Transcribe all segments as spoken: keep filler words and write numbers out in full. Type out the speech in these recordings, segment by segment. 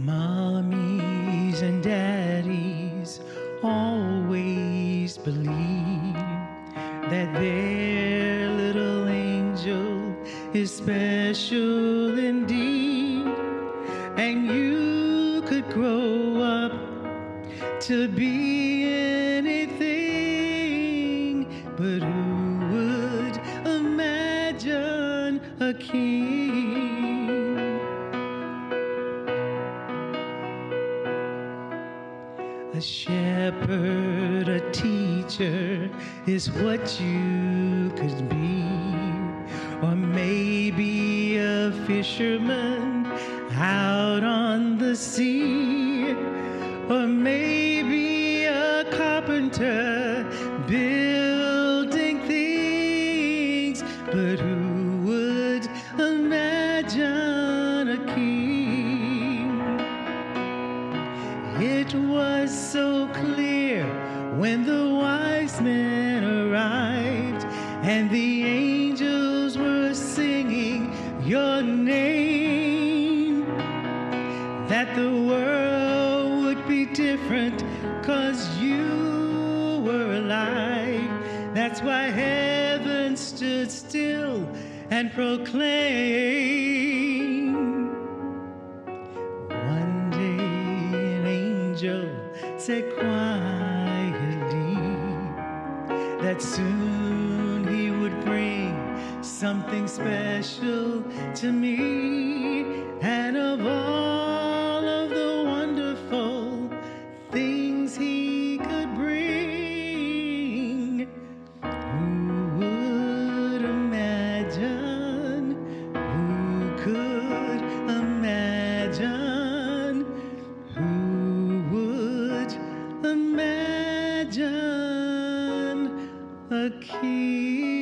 Mommies and daddies always believe that their little angel is special indeed, and you could grow up to be anything, but who would imagine a king? A shepherd, a teacher is what you could be, or maybe a fisherman out on the sea, or maybe a carpenter building things, but who would imagine a king? It was so clear when the wise men arrived and the angels were singing your name, that the world would be different 'cause you were alive. That's why heaven stood still and proclaimed. One day an angel said quietly that soon he would bring something special to me, and of all of the wonderful things he could bring, who would imagine, who could imagine, who would imagine a king?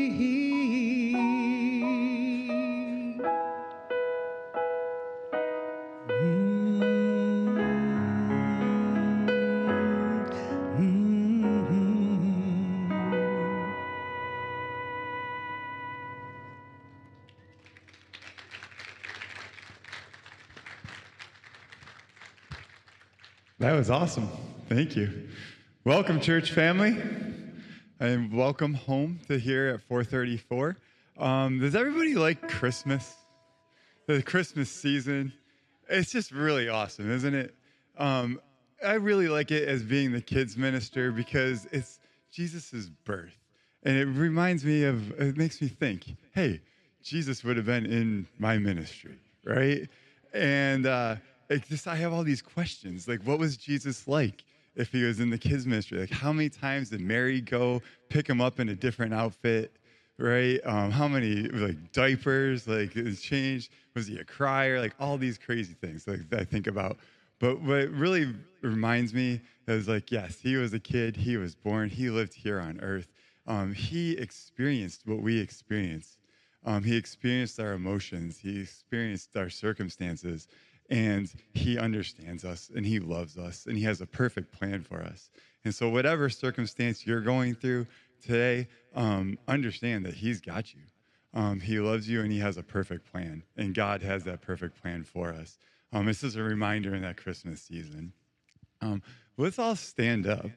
That was awesome. Thank you. Welcome, church family, and welcome home to here at four thirty-four. Um, does everybody like Christmas? The Christmas season? It's just really awesome, isn't it? Um, I really like it as being the kids minister because it's Jesus' birth. And it reminds me of, it makes me think, hey, Jesus would have been in my ministry, right? And uh, it just, I have all these questions. Like, what was Jesus like if he was in the kids ministry? Like, how many times did Mary go pick him up in a different outfit, right? Um, how many, like, diapers, like, it was changed? Was he a crier? Like, all these crazy things like, that I think about. But what it really reminds me is, like, yes, he was a kid. He was born. He lived here on earth. Um, he experienced what we experienced. Um, he experienced our emotions. He experienced our circumstances. And he understands us, and he loves us, and he has a perfect plan for us. And so whatever circumstance you're going through today, um, understand that he's got you. Um, he loves you, and he has a perfect plan. And God has that perfect plan for us. Um, this is a reminder in that Christmas season. Um, let's all stand up.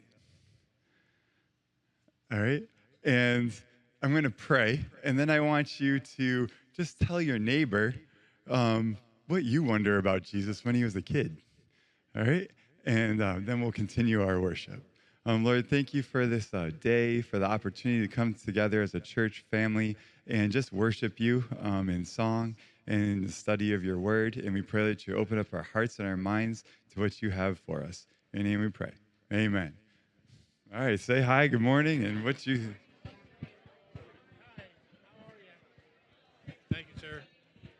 All right? And I'm going to pray, and then I want you to just tell your neighbor um, what you wonder about Jesus when he was a kid. All right? And uh, then we'll continue our worship. Um, Lord, thank you for this uh, day, for the opportunity to come together as a church family and just worship you um, in song and in the study of your word. And we pray that you open up our hearts and our minds to what you have for us. In your name we pray. Amen. All right, say hi, good morning, and what you... Thank you, sir.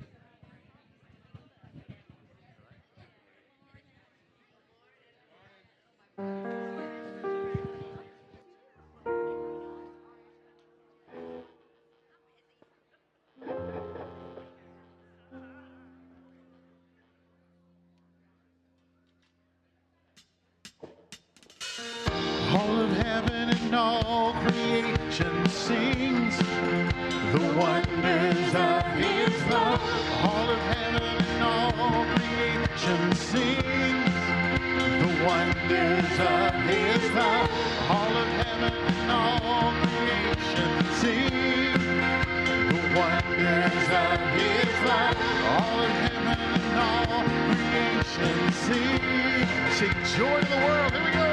All of heaven and all creation sings the wonders of his love. All of heaven and all creation creation sings the wonders of his love. All of heaven and all creation sings the wonders of his love. All of heaven and all creation sings. Sing joy to the world. Here we go.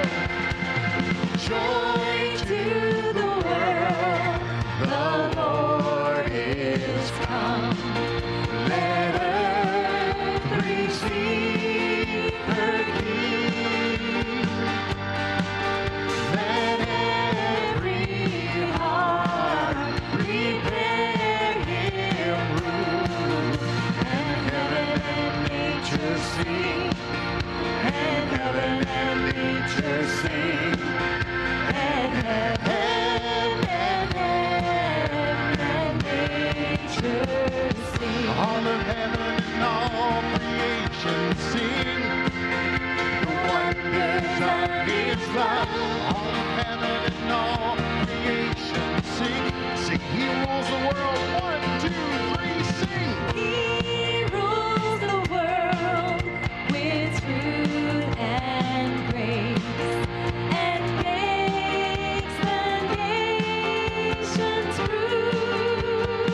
Joy to the world, the Lord is come. Let earth receive her King. Let every heart prepare him room. And heaven and nature sing. And heaven and nature sing. And heaven and heaven and nature sing. All of heaven and all creation sing the wonders of his love. All of heaven and all creation sing. Sing, he rules the world. One, two, three, sing. He rules the world with truth and grace, and makes the nations prove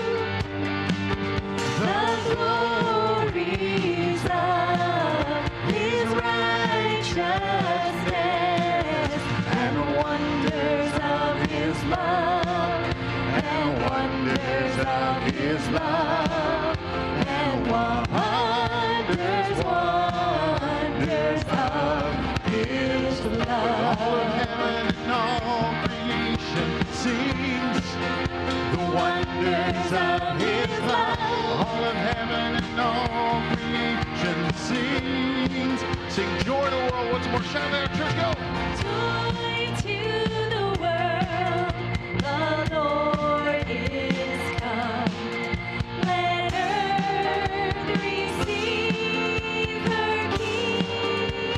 the glories of his righteousness and wonders of his love, and wonders of his love, and wonders, wonders of his love. All of heaven and all creation sings the wonders of his love. All of heaven and all creation sings. Sing joy to the world. Once more, shout out, church, go. Joy to the world, the Lord is come. Let earth receive her King.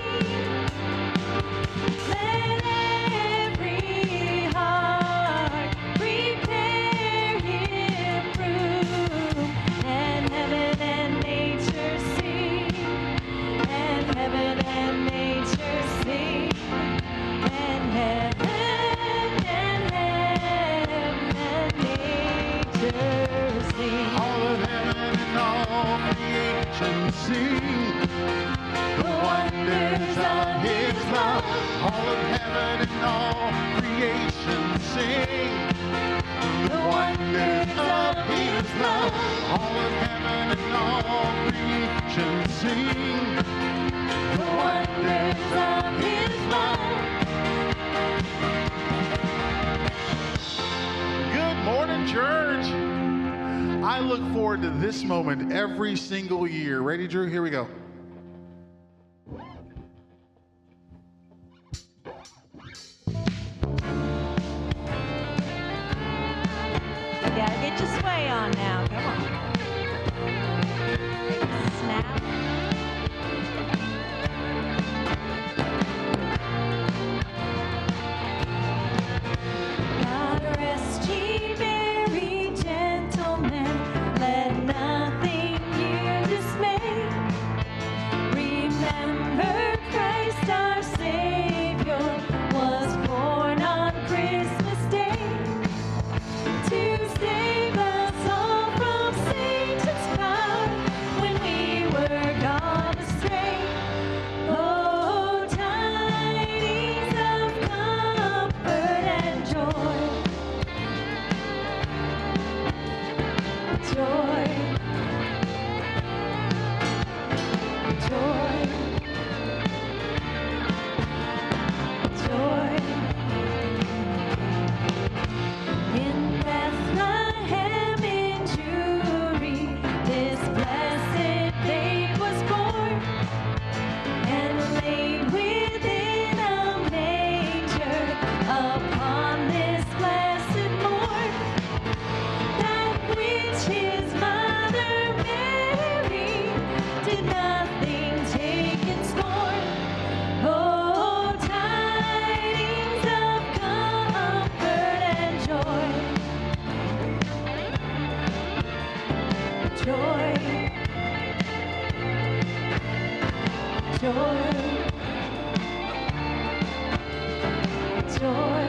Let every heart prepare him room. And heaven and nature sing. And heaven and nature sing. And heaven and heaven and nature sing. All of heaven and all creation sing the wonders of his love. All of heaven and all creation sing the wonders of his love. All of heaven and all creation sing the wonders of his love. Good morning, church. I look forward to this moment every single year. Ready, Drew? Here we go. You gotta get your sway on now. Come on. Snap. God rest ye merry gentlemen, let nothing you dismay. Remember Christ our Savior was born on Christmas Day to save us all from Satan's power when we were gone astray. Oh, tidings of comfort and joy, joy, joy, joy. In Bethlehem in Jewry, this blessed babe was born, and laid within a manger upon this blessed morn, that which his mother Mary did nothing take in scorn. Oh, tidings of comfort and joy, joy. joy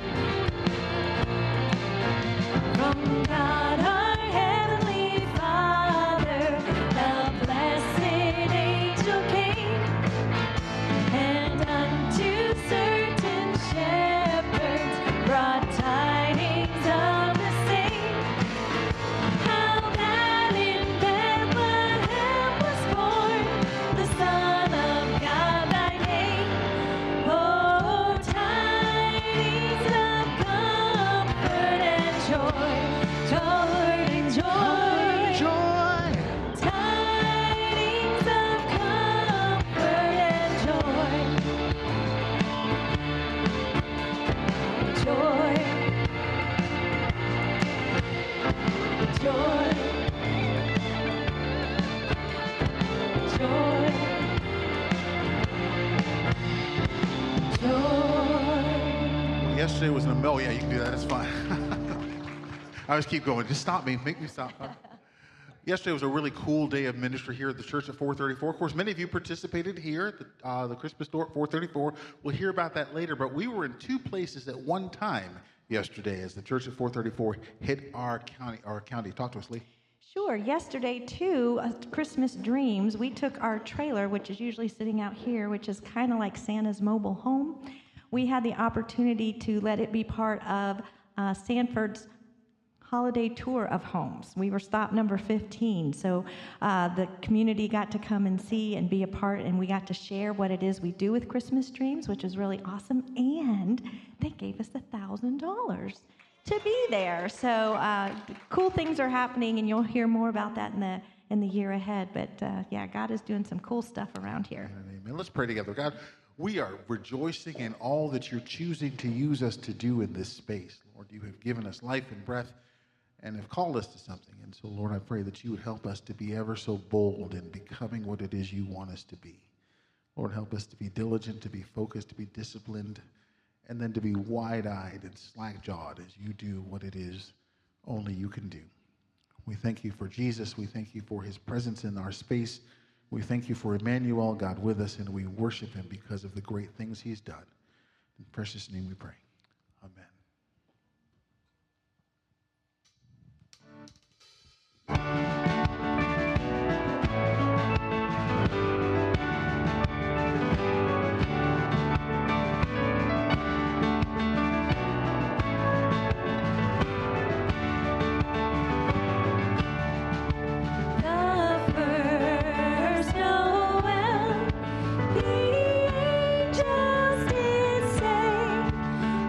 from God our Heavenly Father, the blessed angel came, and unto certain shepherds brought tidings of the same, how that in Bethlehem was born the Son of God thy name. Oh, tidings of comfort and joy, comfort and joy, Joy. tidings of comfort and joy, joy, joy, joy, joy. Yesterday was an oh yeah, you can do that. That's fine. I always keep going. Just stop me. Make me stop. Yesterday was a really cool day of ministry here at the church at four thirty-four. Of course, many of you participated here at the, uh, the Christmas store at four thirty-four. We'll hear about that later, but we were in two places at one time yesterday as the church at four thirty-four hit our county. Our county. Talk to us, Lee. Sure. Yesterday, too, uh, Christmas Dreams, we took our trailer, which is usually sitting out here, which is kind of like Santa's mobile home. We had the opportunity to let it be part of uh, Sanford's holiday tour of homes. We were stop number fifteen, so uh, the community got to come and see and be a part, and we got to share what it is we do with Christmas Dreams, which is really awesome, and they gave us one thousand dollars to be there. So uh, cool things are happening, and you'll hear more about that in the in the year ahead. But uh, yeah, God is doing some cool stuff around here. Amen. Let's pray together. God, we are rejoicing in all that you're choosing to use us to do in this space. Lord, you have given us life and breath and have called us to something. And so, Lord, I pray that you would help us to be ever so bold in becoming what it is you want us to be. Lord, help us to be diligent, to be focused, to be disciplined, and then to be wide-eyed and slack-jawed as you do what it is only you can do. We thank you for Jesus. We thank you for his presence in our space. We thank you for Emmanuel, God with us, and we worship him because of the great things he's done. In precious name we pray. Amen. The first Noel, the angels did say,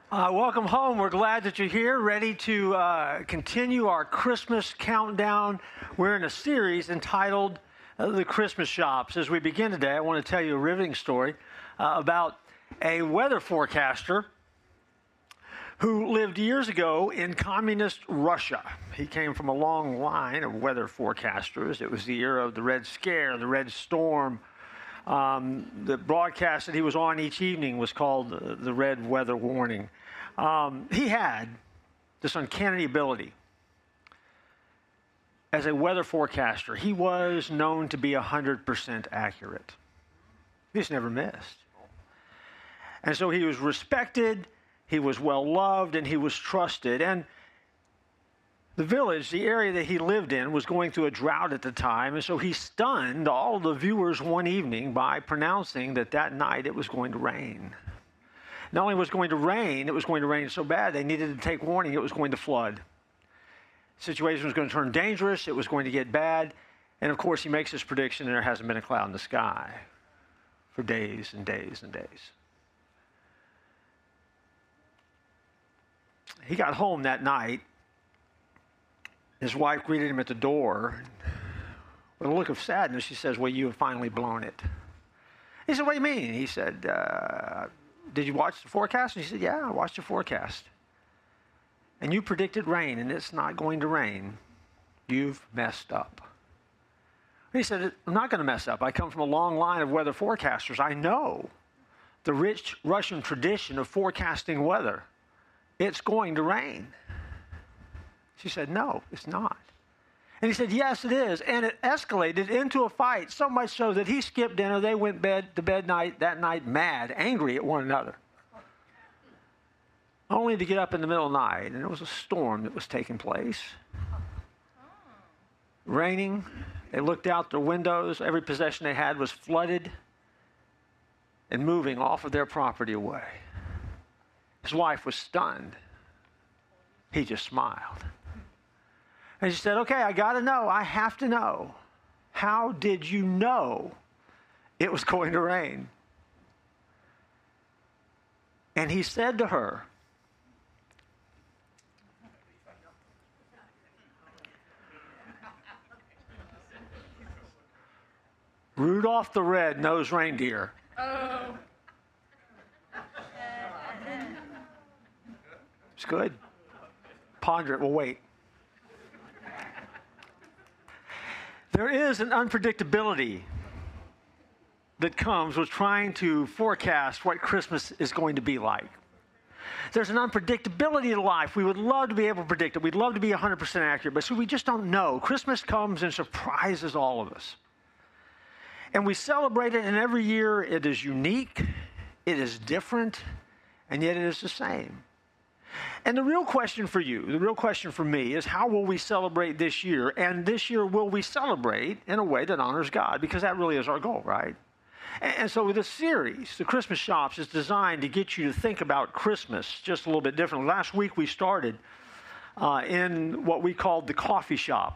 Uh, welcome home. We're glad that you're here, ready to uh, continue our Christmas countdown. We're in a series entitled uh, The Christmas Shops. As we begin today, I want to tell you a riveting story uh, about a weather forecaster who lived years ago in communist Russia. He came from a long line of weather forecasters. It was the era of the Red Scare, the Red Storm. Um, the broadcast that he was on each evening was called uh, the Red Weather Warning. Um, he had this uncanny ability as a weather forecaster. He was known to be one hundred percent accurate. He just never missed. And so he was respected, he was well loved, and he was trusted. And the village, the area that he lived in, was going through a drought at the time, and so he stunned all the viewers one evening by pronouncing that that night it was going to rain. Not only was it going to rain, it was going to rain so bad they needed to take warning it was going to flood. The situation was going to turn dangerous, it was going to get bad, and of course he makes this prediction and there hasn't been a cloud in the sky for days and days and days. He got home that night. His wife greeted him at the door with a look of sadness. She says, "Well, you have finally blown it." He said, "What do you mean?" He said, uh, "Did you watch the forecast?" And he said, "Yeah, I watched the forecast. And you predicted rain, and it's not going to rain. You've messed up." He said, "I'm not going to mess up. I come from a long line of weather forecasters. I know the rich Russian tradition of forecasting weather. It's going to rain." She said, "No, it's not." And he said, "Yes, it is." And it escalated into a fight, so much so that he skipped dinner. They went bed to bed night that night mad, angry at one another. Only to get up in the middle of the night, and it was a storm that was taking place. Raining. They looked out their windows. Every possession they had was flooded and moving off of their property away. His wife was stunned. He just smiled. And she said, "Okay, I got to know. I have to know. How did you know it was going to rain?" And he said to her, "Rudolph the Red-Nosed Reindeer." Oh. It's good. Ponder it. We'll wait. There is an unpredictability that comes with trying to forecast what Christmas is going to be like. There's an unpredictability to life. We would love to be able to predict it. We'd love to be one hundred percent accurate, but so we just don't know. Christmas comes and surprises all of us. And we celebrate it, and every year it is unique, it is different, and yet it is the same. And the real question for you, the real question for me is, how will we celebrate this year? And this year, will we celebrate in a way that honors God? Because that really is our goal, right? And, and so this series, The Christmas Shops, is designed to get you to think about Christmas just a little bit differently. Last week we started uh, in what we called the coffee shop.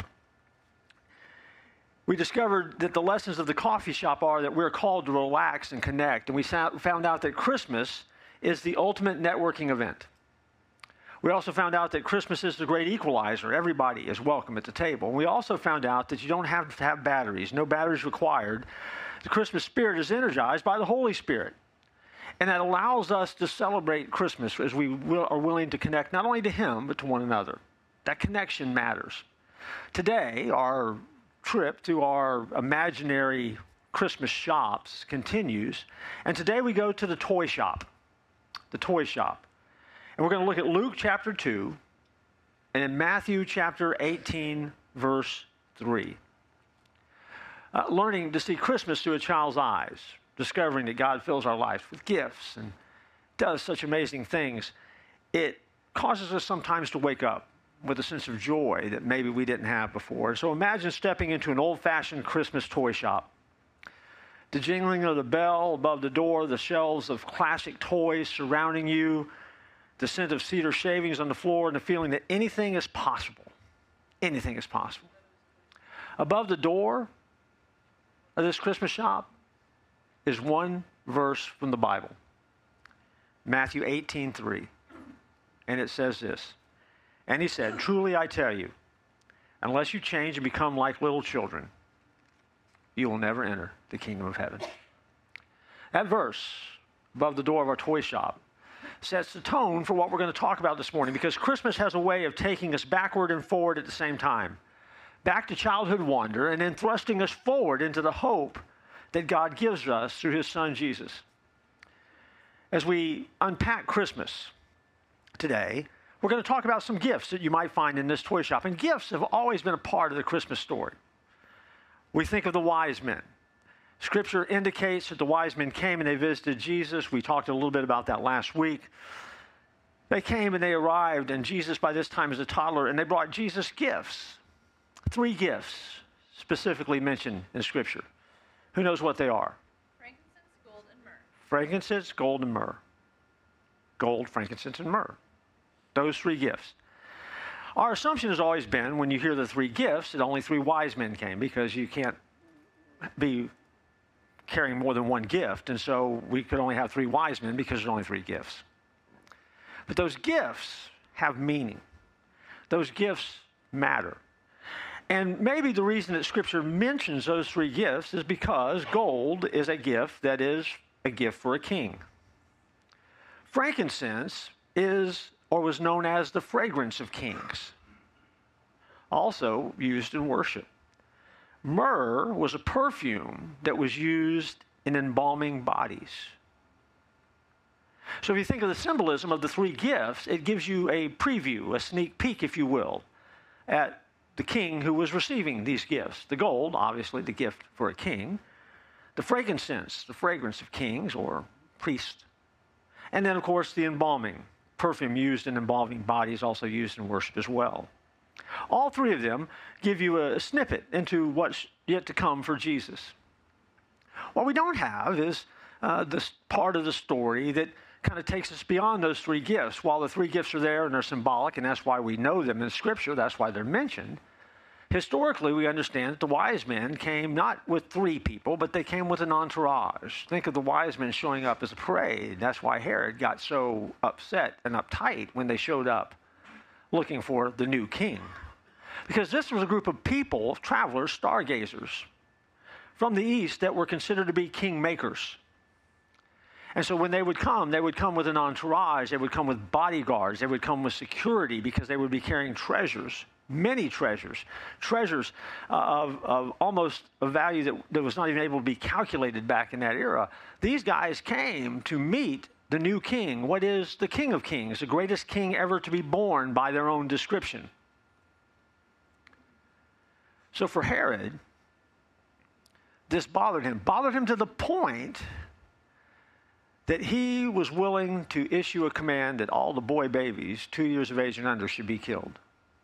We discovered that the lessons of the coffee shop are that we're called to relax and connect. And we found out that Christmas is the ultimate networking event. We also found out that Christmas is the great equalizer. Everybody is welcome at the table. And we also found out that you don't have to have batteries. No batteries required. The Christmas spirit is energized by the Holy Spirit. And that allows us to celebrate Christmas as we will, are willing to connect not only to Him, but to one another. That connection matters. Today, our trip to our imaginary Christmas shops continues. And today we go to the toy shop. The toy shop. And we're going to look at Luke chapter two and in Matthew chapter eighteen, verse three. Uh, learning to see Christmas through a child's eyes, discovering that God fills our lives with gifts and does such amazing things. It causes us sometimes to wake up with a sense of joy that maybe we didn't have before. So imagine stepping into an old-fashioned Christmas toy shop. The jingling of the bell above the door, the shelves of classic toys surrounding you, the scent of cedar shavings on the floor, and the feeling that anything is possible. Anything is possible. Above the door of this Christmas shop is one verse from the Bible. Matthew eighteen three. And it says this, and he said, truly I tell you, unless you change and become like little children, you will never enter the kingdom of heaven. That verse above the door of our toy shop sets the tone for what we're going to talk about this morning, because Christmas has a way of taking us backward and forward at the same time. Back to childhood wonder, and then thrusting us forward into the hope that God gives us through his son Jesus. As we unpack Christmas today, we're going to talk about some gifts that you might find in this toy shop. And gifts have always been a part of the Christmas story. We think of the wise men. Scripture indicates that the wise men came and they visited Jesus. We talked a little bit about that last week. They came and they arrived, and Jesus by this time is a toddler, and they brought Jesus gifts. Three gifts specifically mentioned in Scripture. Who knows what they are? Frankincense, gold, and myrrh. Frankincense, gold, and myrrh. Gold, frankincense, and myrrh. Those three gifts. Our assumption has always been, when you hear the three gifts, that only three wise men came, because you can't be carrying more than one gift, and so we could only have three wise men because there's only three gifts. But those gifts have meaning. Those gifts matter. And maybe the reason that Scripture mentions those three gifts is because gold is a gift that is a gift for a king. Frankincense is, or was known as, the fragrance of kings, also used in worship. Myrrh was a perfume that was used in embalming bodies. So if you think of the symbolism of the three gifts, it gives you a preview, a sneak peek, if you will, at the king who was receiving these gifts. The gold, obviously the gift for a king. The frankincense, the fragrance of kings or priests. And then, of course, the embalming. Perfume used in embalming bodies, also used in worship as well. All three of them give you a snippet into what's yet to come for Jesus. What we don't have is uh, this part of the story that kind of takes us beyond those three gifts. While the three gifts are there and they're symbolic, and that's why we know them in Scripture, that's why they're mentioned, historically we understand that the wise men came not with three people, but they came with an entourage. Think of the wise men showing up as a parade. That's why Herod got so upset and uptight when they showed up looking for the new king. Because this was a group of people, travelers, stargazers from the east that were considered to be king makers. And so when they would come, they would come with an entourage, they would come with bodyguards, they would come with security, because they would be carrying treasures, many treasures, treasures uh, of, of almost a value that, that was not even able to be calculated back in that era. These guys came to meet the new king. What is the King of Kings? The greatest king ever to be born by their own description. So for Herod, this bothered him. Bothered him to the point that he was willing to issue a command that all the boy babies, two years of age and under, should be killed.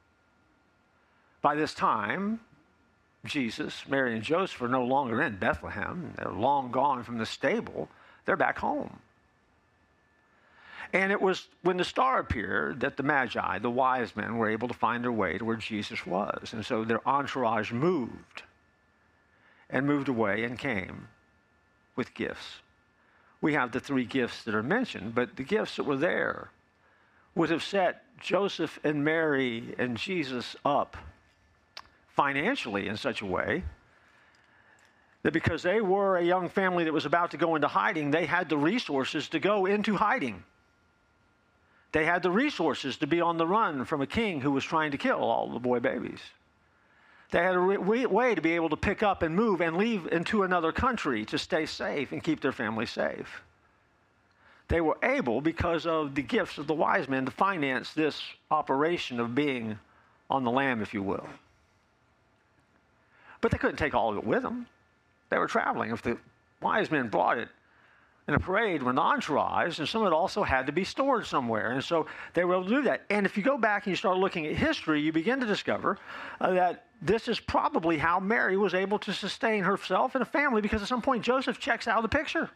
By this time, Jesus, Mary, and Joseph are no longer in Bethlehem. They're long gone from the stable. They're back home. And it was when the star appeared that the Magi, the wise men, were able to find their way to where Jesus was. And so their entourage moved and moved away and came with gifts. We have the three gifts that are mentioned, but the gifts that were there would have set Joseph and Mary and Jesus up financially in such a way that because they were a young family that was about to go into hiding, they had the resources to go into hiding. They had the resources to be on the run from a king who was trying to kill all the boy babies. They had a re- way to be able to pick up and move and leave into another country to stay safe and keep their family safe. They were able, because of the gifts of the wise men, to finance this operation of being on the lam, if you will. But they couldn't take all of it with them. They were traveling. If the wise men brought it in a parade with an entourage, and some of it also had to be stored somewhere. And so they were able to do that. And if you go back and you start looking at history, you begin to discover uh, that this is probably how Mary was able to sustain herself and a family, because at some point Joseph checks out of the picture.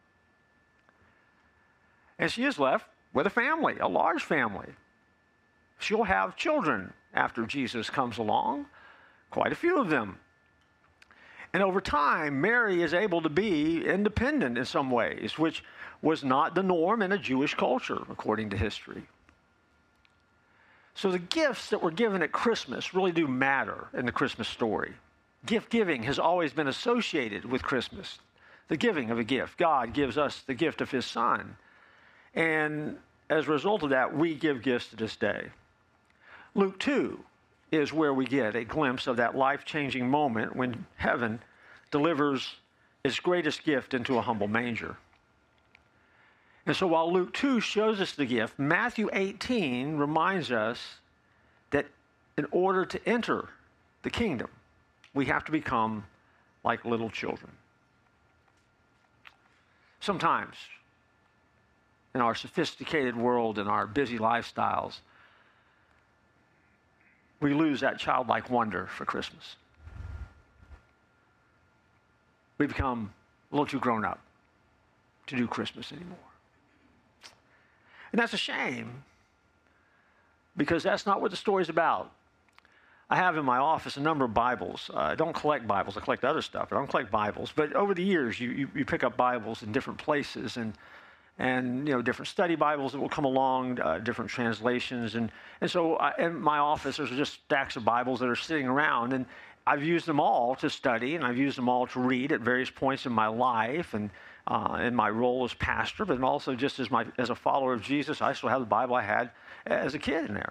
And she is left with a family, a large family. She'll have children after Jesus comes along, quite a few of them. And over time, Mary is able to be independent in some ways, which was not the norm in a Jewish culture, according to history. So the gifts that were given at Christmas really do matter in the Christmas story. Gift giving has always been associated with Christmas, the giving of a gift. God gives us the gift of his Son. And as a result of that, we give gifts to this day. Luke two is where we get a glimpse of that life-changing moment when heaven delivers its greatest gift into a humble manger. And so while Luke two shows us the gift, Matthew eighteen reminds us that in order to enter the kingdom, we have to become like little children. Sometimes in our sophisticated world, in our busy lifestyles, we lose that childlike wonder for Christmas. We become a little too grown up to do Christmas anymore. And that's a shame, because that's not what the story's about. I have in my office a number of Bibles. Uh, I don't collect Bibles. I collect other stuff. I don't collect Bibles. But over the years, you, you, you pick up Bibles in different places, and and you know different study Bibles that will come along, uh, different translations. And, and so I, in my office, there's just stacks of Bibles that are sitting around. And I've used them all to study, and I've used them all to read at various points in my life and uh, in my role as pastor, but also just as, my, as a follower of Jesus. I still have the Bible I had as a kid in there.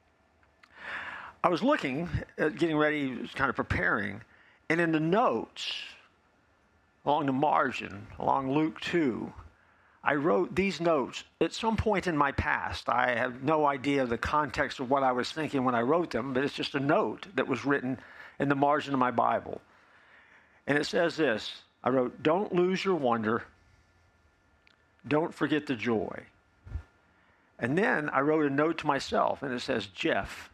I was looking at getting ready, kind of preparing, and in the notes, along the margin, along Luke two, I wrote these notes at some point in my past. I have no idea the context of what I was thinking when I wrote them, but it's just a note that was written in the margin of my Bible. And it says this. I wrote, "Don't lose your wonder. Don't forget the joy." And then I wrote a note to myself, and it says, "Jeff,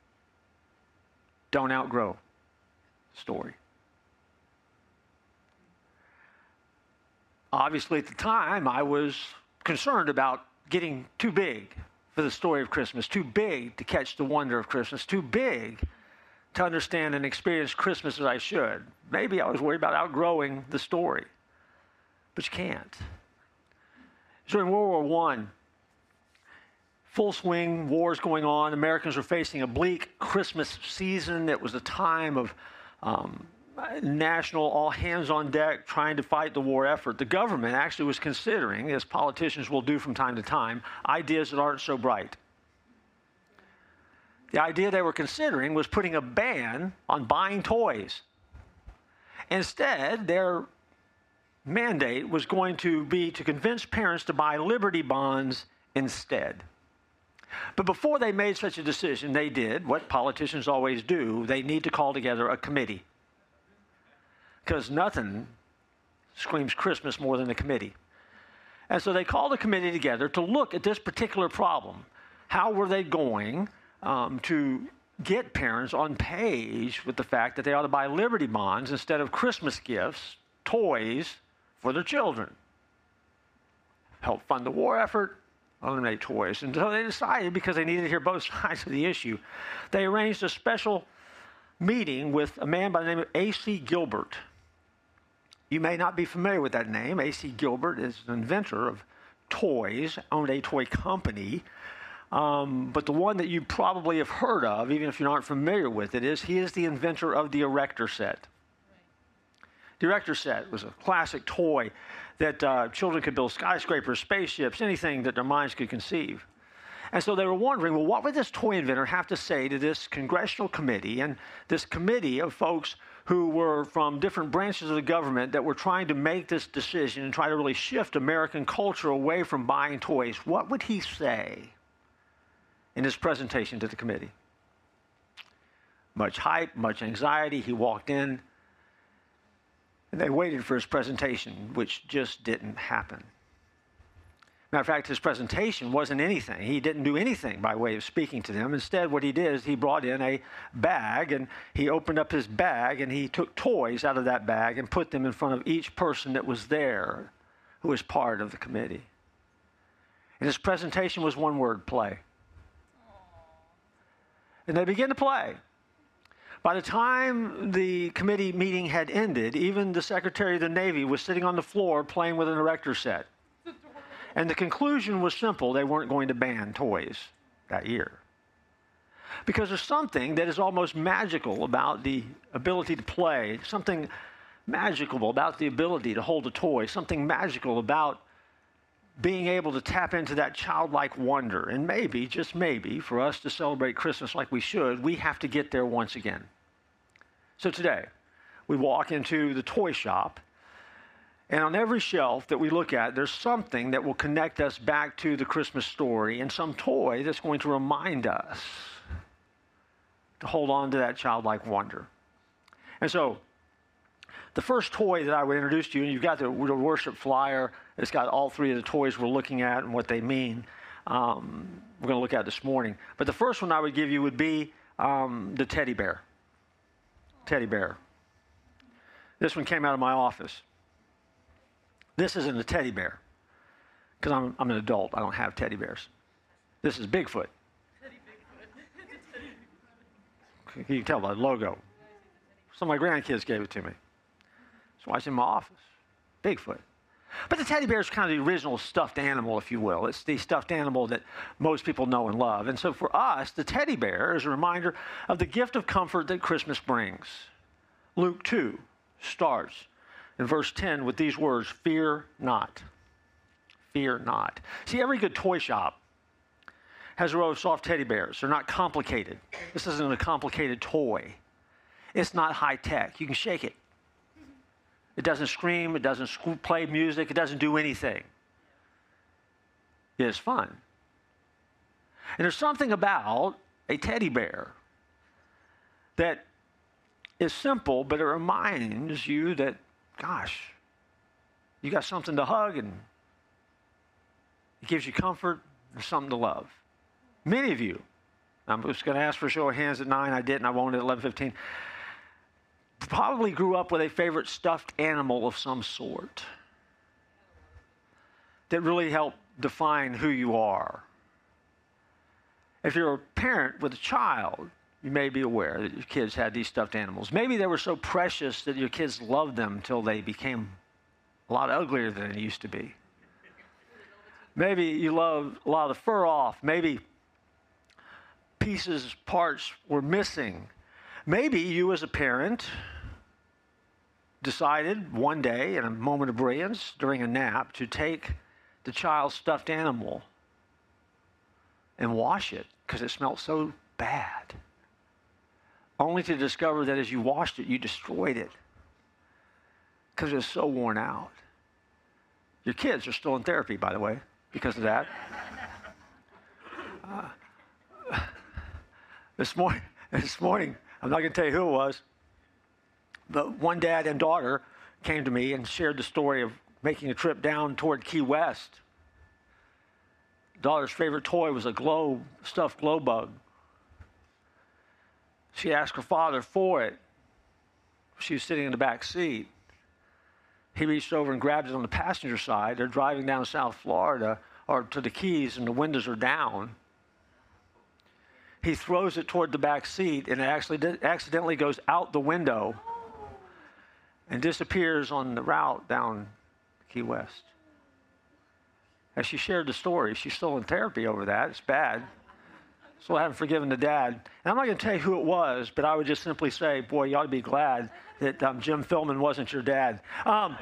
don't outgrow the story." Obviously, at the time, I was concerned about getting too big for the story of Christmas, too big to catch the wonder of Christmas, too big to understand and experience Christmas as I should. Maybe I was worried about outgrowing the story, but you can't. During World War One, full swing, wars going on. Americans were facing a bleak Christmas season. It was a time of um, national all hands on deck trying to fight the war effort. The government actually was considering, as politicians will do from time to time, ideas that aren't so bright. The idea they were considering was putting a ban on buying toys. Instead, their mandate was going to be to convince parents to buy Liberty bonds instead. But before they made such a decision, they did what politicians always do. They need to call together a committee. Because nothing screams Christmas more than a committee. And so they called a committee together to look at this particular problem. How were they going um, to get parents on page with the fact that they ought to buy Liberty bonds instead of Christmas gifts, toys for their children? Help fund the war effort, eliminate toys. And so they decided, because they needed to hear both sides of the issue, they arranged a special meeting with a man by the name of A C Gilbert. You may not be familiar with that name. A C Gilbert is an inventor of toys, owned a toy company. Um, but the one that you probably have heard of, even if you aren't familiar with it, is he is the inventor of the Erector set. The Erector set was a classic toy that uh, children could build skyscrapers, spaceships, anything that their minds could conceive. And so they were wondering, well, what would this toy inventor have to say to this congressional committee and this committee of folks who were from different branches of the government that were trying to make this decision and try to really shift American culture away from buying toys? What would he say in his presentation to the committee? Much hype, much anxiety. He walked in, and they waited for his presentation, which just didn't happen. Matter of fact, his presentation wasn't anything. He didn't do anything by way of speaking to them. Instead, what he did is he brought in a bag, and he opened up his bag, and he took toys out of that bag and put them in front of each person that was there who was part of the committee. And his presentation was one word: play. And they began to play. By the time the committee meeting had ended, even the Secretary of the Navy was sitting on the floor playing with an Erector set. And the conclusion was simple: they weren't going to ban toys that year. Because there's something that is almost magical about the ability to play, something magical about the ability to hold a toy, something magical about being able to tap into that childlike wonder. And maybe, just maybe, for us to celebrate Christmas like we should, we have to get there once again. So today, we walk into the toy shop, and on every shelf that we look at, there's something that will connect us back to the Christmas story and some toy that's going to remind us to hold on to that childlike wonder. And so, the first toy that I would introduce to you, and you've got the, the worship flyer. It's got all three of the toys we're looking at and what they mean. Um, we're going to look at this morning. But the first one I would give you would be um, the teddy bear. Teddy bear. This one came out of my office. This isn't a teddy bear, because I'm, I'm an adult. I don't have teddy bears. This is Bigfoot. You can tell by the logo. Some of my grandkids gave it to me. So I was in my office. Bigfoot. But the teddy bear is kind of the original stuffed animal, if you will. It's the stuffed animal that most people know and love. And so for us, the teddy bear is a reminder of the gift of comfort that Christmas brings. Luke two starts in verse ten with these words, "Fear not. Fear not." See, every good toy shop has a row of soft teddy bears. They're not complicated. This isn't a complicated toy. It's not high tech. You can shake it. It doesn't scream. It doesn't play music. It doesn't do anything. It is fun. And there's something about a teddy bear that is simple, but it reminds you that, gosh, you got something to hug, and it gives you comfort. There's something to love. Many of you, I'm just going to ask for a show of hands at nine. I didn't. I won't at eleven fifteen. Probably grew up with a favorite stuffed animal of some sort that really helped define who you are. If you're a parent with a child, you may be aware that your kids had these stuffed animals. Maybe they were so precious that your kids loved them until they became a lot uglier than they used to be. Maybe you loved a lot of the fur off. Maybe pieces, parts were missing. Maybe you as a parent decided one day in a moment of brilliance during a nap to take the child's stuffed animal and wash it because it smelled so bad, only to discover that as you washed it, you destroyed it because it was so worn out. Your kids are still in therapy, by the way, because of that. Uh, this morning, this morning, I'm not going to tell you who it was, but one dad and daughter came to me and shared the story of making a trip down toward Key West. Daughter's favorite toy was a glow, stuffed glow bug. She asked her father for it. She was sitting in the back seat. He reached over and grabbed it on the passenger side. They're driving down South Florida or to the Keys, and the windows are down. He throws it toward the back seat, and it actually did, accidentally goes out the window and disappears on the route down Key West. As she shared the story, she's still in therapy over that. It's bad. So I haven't forgiven the dad. And I'm not going to tell you who it was, but I would just simply say, boy, you ought to be glad that um, Jim Philman wasn't your dad. Um,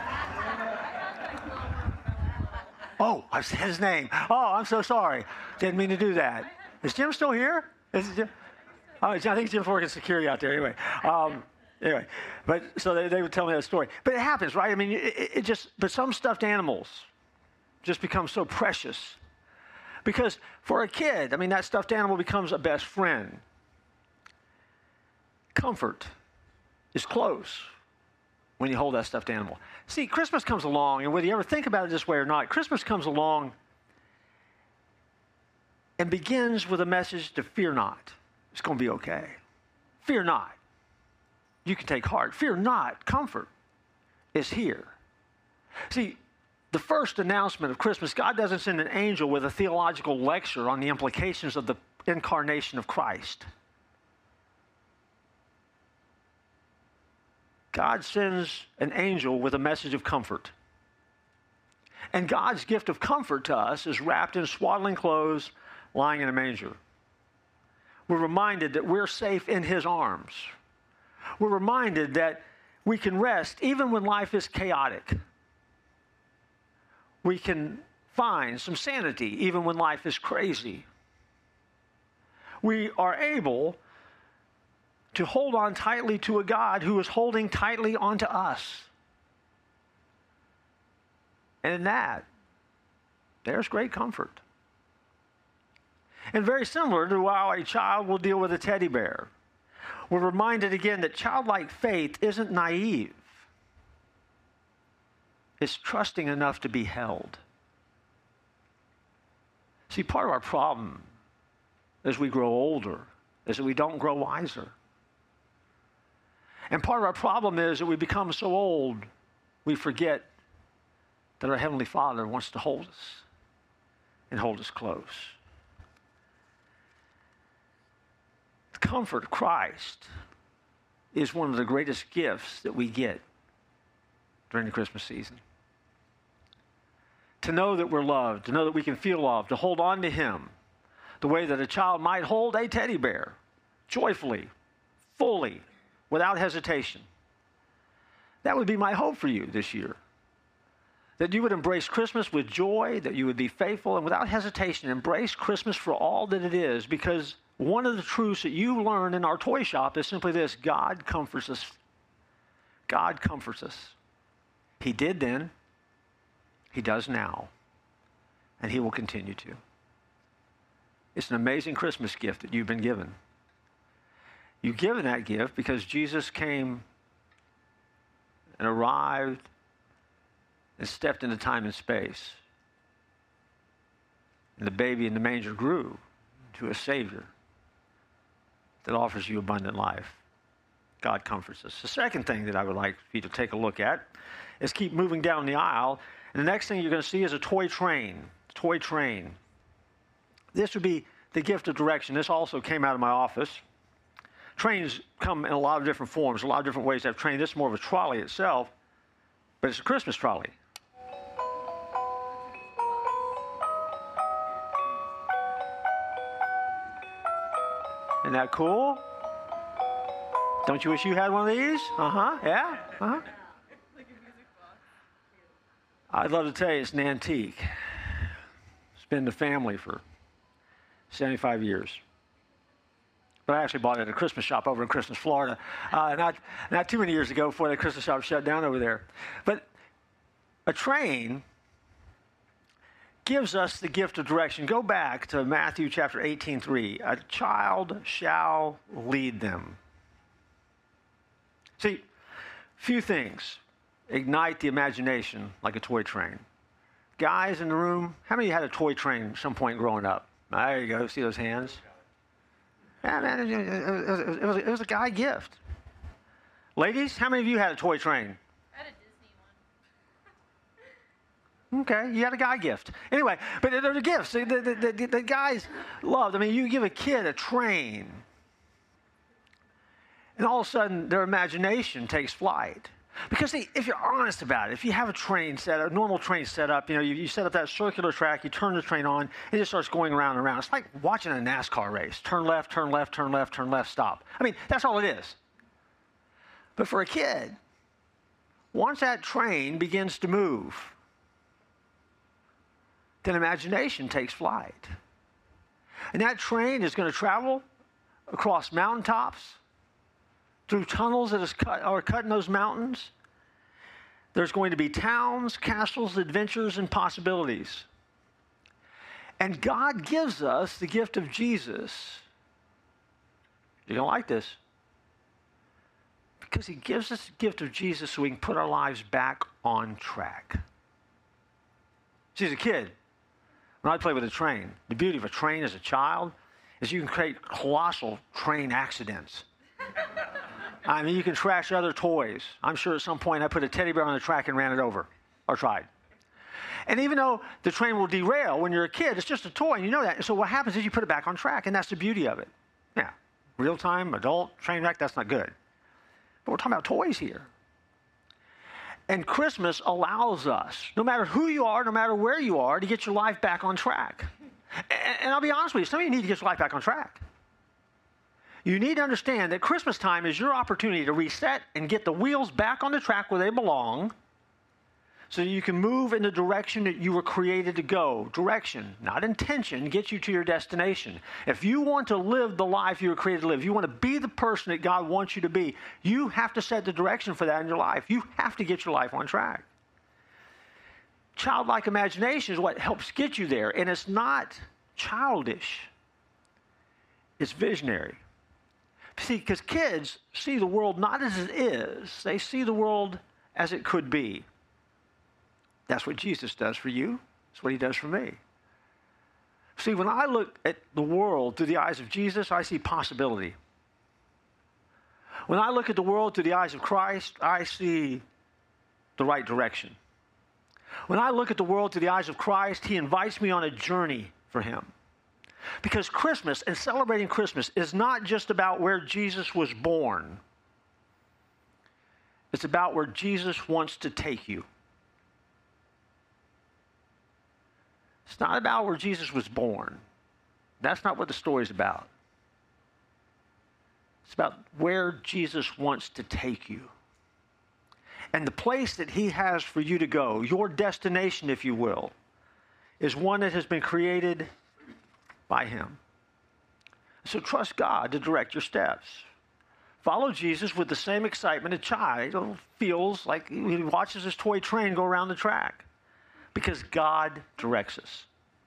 oh, I said his name. Oh, I'm so sorry. Didn't mean to do that. Is Jim still here? Is Jim? Oh, I think Jim's working security out there. Anyway, um, anyway, but so they, they would tell me that story. But it happens, right? I mean, it, it just. But some stuffed animals just become so precious because for a kid, I mean, that stuffed animal becomes a best friend. Comfort is close when you hold that stuffed animal. See, Christmas comes along, and whether you ever think about it this way or not, Christmas comes along and begins with a message to fear not. It's going to be okay. Fear not. You can take heart. Fear not. Comfort is here. See, the first announcement of Christmas, God doesn't send an angel with a theological lecture on the implications of the incarnation of Christ. God sends an angel with a message of comfort. And God's gift of comfort to us is wrapped in swaddling clothes, lying in a manger. We're reminded that we're safe in his arms. We're reminded that we can rest even when life is chaotic. We can find some sanity even when life is crazy. We are able to hold on tightly to a God who is holding tightly onto us. And in that, there's great comfort. And very similar to how a child will deal with a teddy bear, we're reminded again that childlike faith isn't naive. It's trusting enough to be held. See, part of our problem as we grow older is that we don't grow wiser. And part of our problem is that we become so old, we forget that our Heavenly Father wants to hold us and hold us close. The comfort of Christ is one of the greatest gifts that we get during the Christmas season. To know that we're loved, to know that we can feel loved, to hold on to Him the way that a child might hold a teddy bear, joyfully, fully, without hesitation. That would be my hope for you this year. That you would embrace Christmas with joy, that you would be faithful, and without hesitation embrace Christmas for all that it is, because one of the truths that you learn in our toy shop is simply this: God comforts us. God comforts us. He did then, He does now, and He will continue to. It's an amazing Christmas gift that you've been given. You've given that gift because Jesus came and arrived and stepped into time and space. And the baby in the manger grew to a Savior that offers you abundant life. God comforts us. The second thing that I would like for you to take a look at is keep moving down the aisle. And the next thing you're going to see is a toy train. Toy train. This would be the gift of direction. This also came out of my office. Trains come in a lot of different forms, a lot of different ways to have train. This is more of a trolley itself, but it's a Christmas trolley. Isn't that cool? Don't you wish you had one of these? Uh-huh, yeah, uh-huh. I'd love to tell you it's an antique. It's been in the family for seventy-five years. But I actually bought it at a Christmas shop over in Christmas, Florida, uh, not, not too many years ago before the Christmas shop shut down over there. But a train gives us the gift of direction. Go back to Matthew chapter eighteen three. A child shall lead them. See, few things ignite the imagination like a toy train. Guys in the room, how many of you had a toy train at some point growing up? There you go. See those hands? Yeah, man, it, it, it, it, was, it was a guy gift. Ladies, how many of you had a toy train? I had a Disney one. Okay, you had a guy gift. Anyway, but they're the gifts. The, the, the, the guys loved. I mean, you give a kid a train, and all of a sudden their imagination takes flight. Because see, if you're honest about it, if you have a train set up, a normal train set up, you know, you, you set up that circular track, you turn the train on, it just starts going around and around. It's like watching a NASCAR race. Turn left, turn left, turn left, turn left, stop. I mean, that's all it is. But for a kid, once that train begins to move, then imagination takes flight. And that train is going to travel across mountaintops, through tunnels that is cut, are cut in those mountains. There's going to be towns, castles, adventures, and possibilities. And God gives us the gift of Jesus. You're going to like this. Because He gives us the gift of Jesus so we can put our lives back on track. See, as a kid, when I played with a train, the beauty of a train as a child is you can create colossal train accidents. I mean, you can trash other toys. I'm sure at some point I put a teddy bear on the track and ran it over, or tried. And even though the train will derail when you're a kid, it's just a toy, and you know that. And so what happens is you put it back on track, and that's the beauty of it. Yeah, real-time, adult, train wreck, that's not good. But we're talking about toys here. And Christmas allows us, no matter who you are, no matter where you are, to get your life back on track. And, and I'll be honest with you, some of you need to get your life back on track. You need to understand that Christmas time is your opportunity to reset and get the wheels back on the track where they belong so that you can move in the direction that you were created to go. Direction, not intention, gets you to your destination. If you want to live the life you were created to live, you want to be the person that God wants you to be, you have to set the direction for that in your life. You have to get your life on track. Childlike imagination is what helps get you there, and it's not childish. It's visionary. See, because kids see the world not as it is, they see the world as it could be. That's what Jesus does for you. That's what he does for me. See, when I look at the world through the eyes of Jesus, I see possibility. When I look at the world through the eyes of Christ, I see the right direction. When I look at the world through the eyes of Christ, he invites me on a journey for him. Because Christmas and celebrating Christmas is not just about where Jesus was born. It's about where Jesus wants to take you. It's not about where Jesus was born. That's not what the story's about. It's about where Jesus wants to take you. And the place that he has for you to go, your destination, if you will, is one that has been created by him. So trust God to direct your steps. Follow Jesus with the same excitement a child feels like he watches his toy train go around the track. Because God directs us.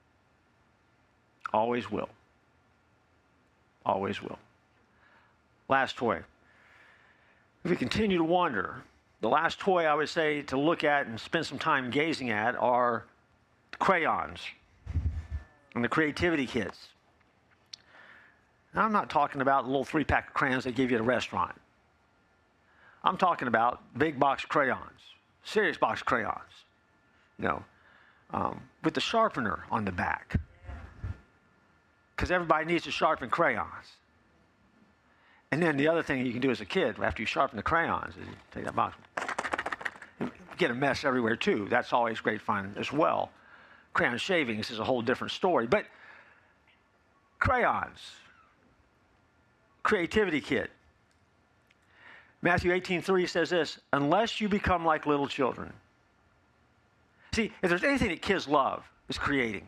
Always will. Always will. Last toy. If we continue to wander, the last toy I would say to look at and spend some time gazing at are crayons and the creativity kits. Now, I'm not talking about the little three-pack of crayons they give you at a restaurant. I'm talking about big box crayons, serious box crayons, you know, um, with the sharpener on the back. Because everybody needs to sharpen crayons. And then the other thing you can do as a kid, after you sharpen the crayons, is you take that box. You get a mess everywhere, too. That's always great fun as well. Crayon shavings is a whole different story. But crayons, creativity kit. Matthew eighteen three says this, unless you become like little children. See, if there's anything that kids love, it's creating.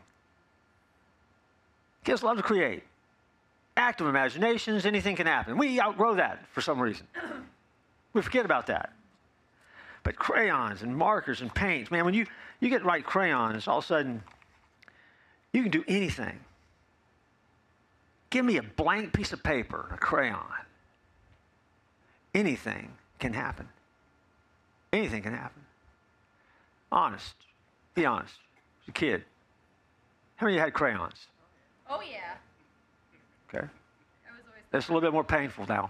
Kids love to create. Active imaginations, anything can happen. We outgrow that for some reason. We forget about that. But crayons and markers and paints, man, when you, you get right crayons, all of a sudden, you can do anything. Give me a blank piece of paper, a crayon. Anything can happen. Anything can happen. Honest. Be honest. As a kid. How many of you had crayons? Oh, yeah. Okay. I was always It's a little bit more painful now.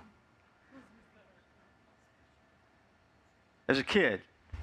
As a kid,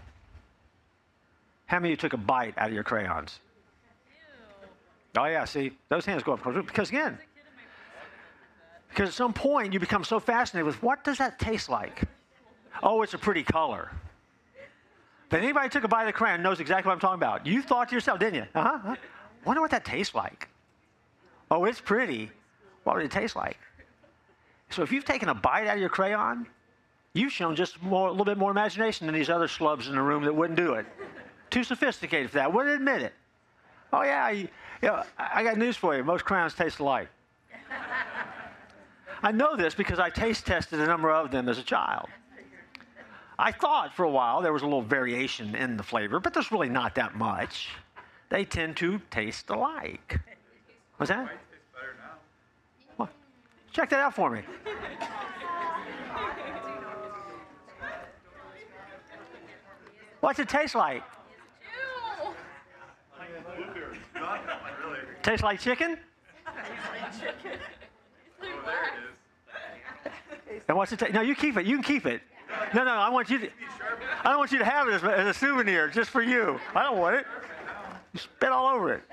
how many of you took a bite out of your crayons? Ew. Oh, yeah, see, those hands go up. Because, again, because at some point you become so fascinated with what does that taste like? Oh, it's a pretty color. But anybody who took a bite of the crayon knows exactly what I'm talking about. You thought to yourself, didn't you? Uh-huh. uh-huh. Wonder what that tastes like. Oh, it's pretty. What would it taste like? So if you've taken a bite out of your crayon, you've shown just more, a little bit more imagination than these other schlubs in the room that wouldn't do it. Too sophisticated for that. Wouldn't admit it. Oh, yeah. You, you know, I got news for you. Most crayons taste alike. I know this because I taste tested a number of them as a child. I thought for a while there was a little variation in the flavor, but there's really not that much. They tend to taste alike. What's that? What? Check that out for me. What's it taste like? Ew. Tastes like chicken? And what's it taste? No, you keep it. You can keep it. No, no, I want you to. I don't want you to have it as, as a souvenir, just for you. I don't want it. You spit all over it.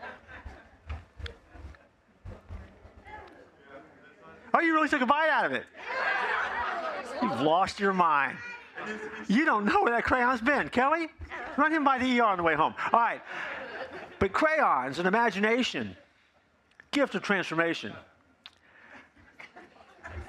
Oh, you really took a bite out of it? You've lost your mind. You don't know where that crayon's been. Kelly, run him by the E R on the way home. All right. But crayons and imagination, gift of transformation.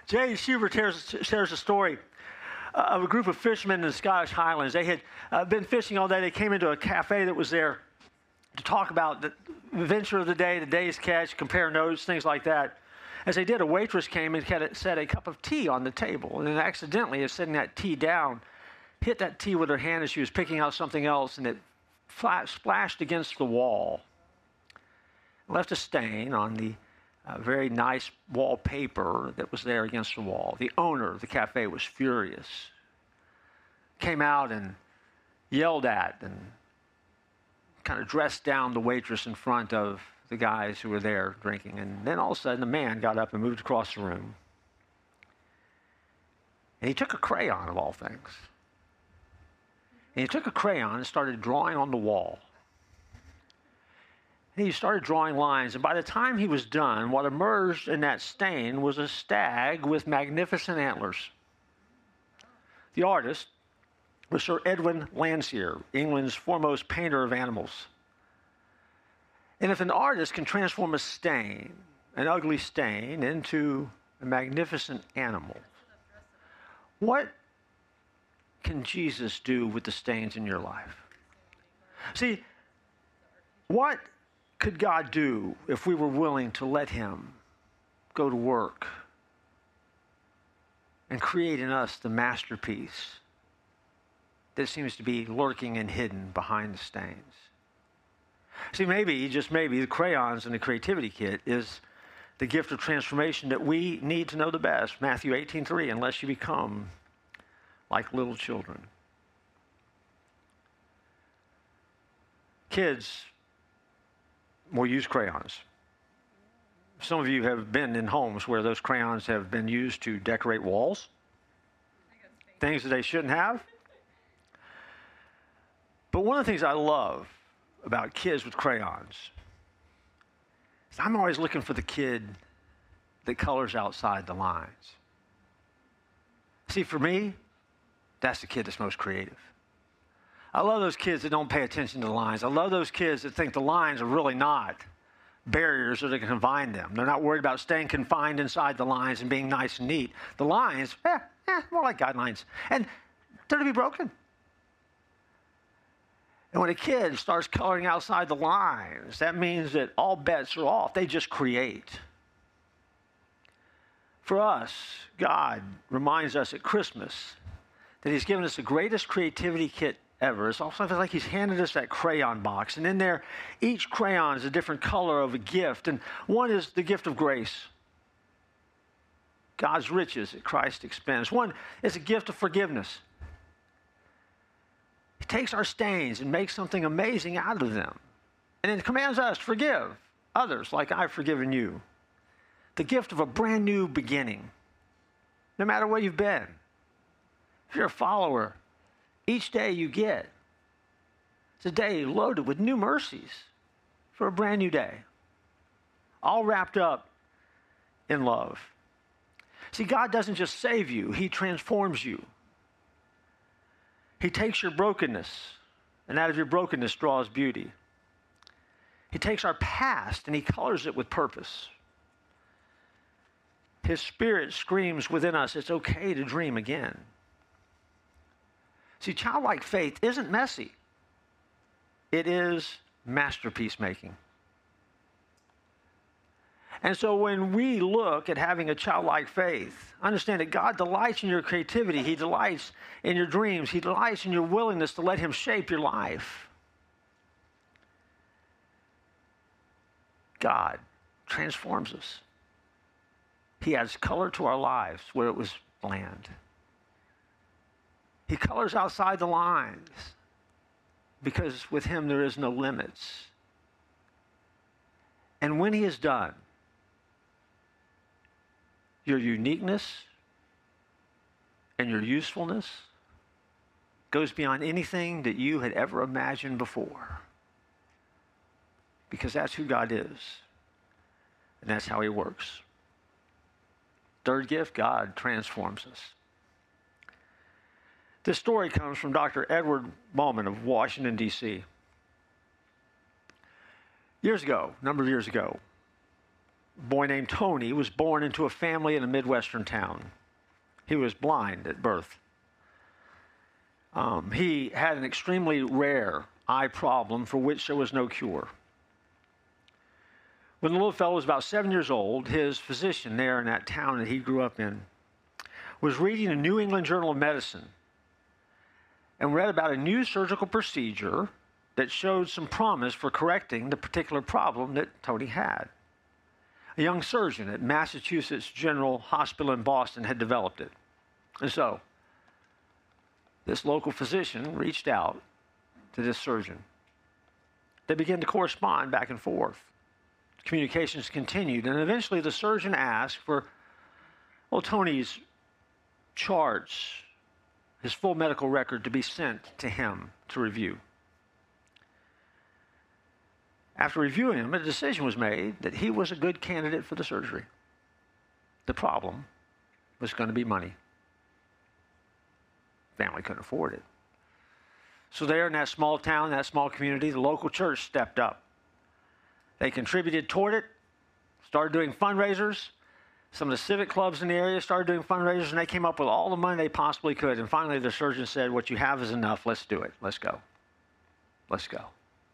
Jay Schubert shares, shares a story uh, of a group of fishermen in the Scottish Highlands. They had uh, been fishing all day. They came into a cafe that was there to talk about the venture of the day, the day's catch, compare notes, things like that. As they did, a waitress came and had a, set a cup of tea on the table, and then accidentally, as setting that tea down, hit that tea with her hand as she was picking out something else, and it flat, splashed against the wall. Left a stain on the uh, very nice wallpaper that was there against the wall. The owner of the cafe was furious. Came out and yelled at and kind of dressed down the waitress in front of the guys who were there drinking. And then all of a sudden, the man got up and moved across the room. And he took a crayon, of all things. And he took a crayon and started drawing on the wall. And he started drawing lines. And by the time he was done, what emerged in that stain was a stag with magnificent antlers. The artist was Sir Edwin Landseer, England's foremost painter of animals. And if an artist can transform a stain, an ugly stain, into a magnificent animal, what can Jesus do with the stains in your life? See, what could God do if we were willing to let him go to work and create in us the masterpiece that seems to be lurking and hidden behind the stains? See, maybe, just maybe, the crayons and the creativity kit is the gift of transformation that we need to know the best. Matthew eighteen three, unless you become like little children. Kids will use crayons. Some of you have been in homes where those crayons have been used to decorate walls, things that they shouldn't have. But one of the things I love about kids with crayons is I'm always looking for the kid that colors outside the lines. See, for me, that's the kid that's most creative. I love those kids that don't pay attention to the lines. I love those kids that think the lines are really not barriers that can confine them. They're not worried about staying confined inside the lines and being nice and neat. The lines, eh, eh, more like guidelines. And they're to be broken. And when a kid starts coloring outside the lines, that means that all bets are off. They just create. For us, God reminds us at Christmas that he's given us the greatest creativity kit ever. It's also like he's handed us that crayon box. And in there, each crayon is a different color of a gift. And one is the gift of grace. God's riches at Christ's expense. One is a gift of forgiveness. He takes our stains and makes something amazing out of them. And then commands us to forgive others like I've forgiven you. The gift of a brand new beginning. No matter where you've been. If you're a follower, each day you get, it's a day loaded with new mercies for a brand new day. All wrapped up in love. See, God doesn't just save you, he transforms you. He takes your brokenness, and out of your brokenness draws beauty. He takes our past and he colors it with purpose. His Spirit screams within us, it's okay to dream again. See, childlike faith isn't messy. It is masterpiece making. And so when we look at having a childlike faith, understand that God delights in your creativity. He delights in your dreams. He delights in your willingness to let him shape your life. God transforms us. He adds color to our lives where it was bland. He colors outside the lines because with him there is no limits. And when he is done, your uniqueness and your usefulness goes beyond anything that you had ever imagined before. Because that's who God is. And that's how he works. Third gift, God transforms us. This story comes from Doctor Edward Bauman of Washington, D C Years ago, a number of years ago, boy named Tony, was born into a family in a Midwestern town. He was blind at birth. Um, he had an extremely rare eye problem for which there was no cure. When the little fellow was about seven years old, his physician there in that town that he grew up in was reading a New England Journal of Medicine and read about a new surgical procedure that showed some promise for correcting the particular problem that Tony had. A young surgeon at Massachusetts General Hospital in Boston had developed it. And so, this local physician reached out to this surgeon. They began to correspond back and forth. Communications continued, and eventually the surgeon asked for, well, Tony's charts, his full medical record, to be sent to him to review. After reviewing him, a decision was made that he was a good candidate for the surgery. The problem was going to be money. Family couldn't afford it. So there in that small town, that small community, the local church stepped up. They contributed toward it, started doing fundraisers. Some of the civic clubs in the area started doing fundraisers, and they came up with all the money they possibly could. And finally, the surgeon said, what you have is enough. Let's do it. Let's go. Let's go.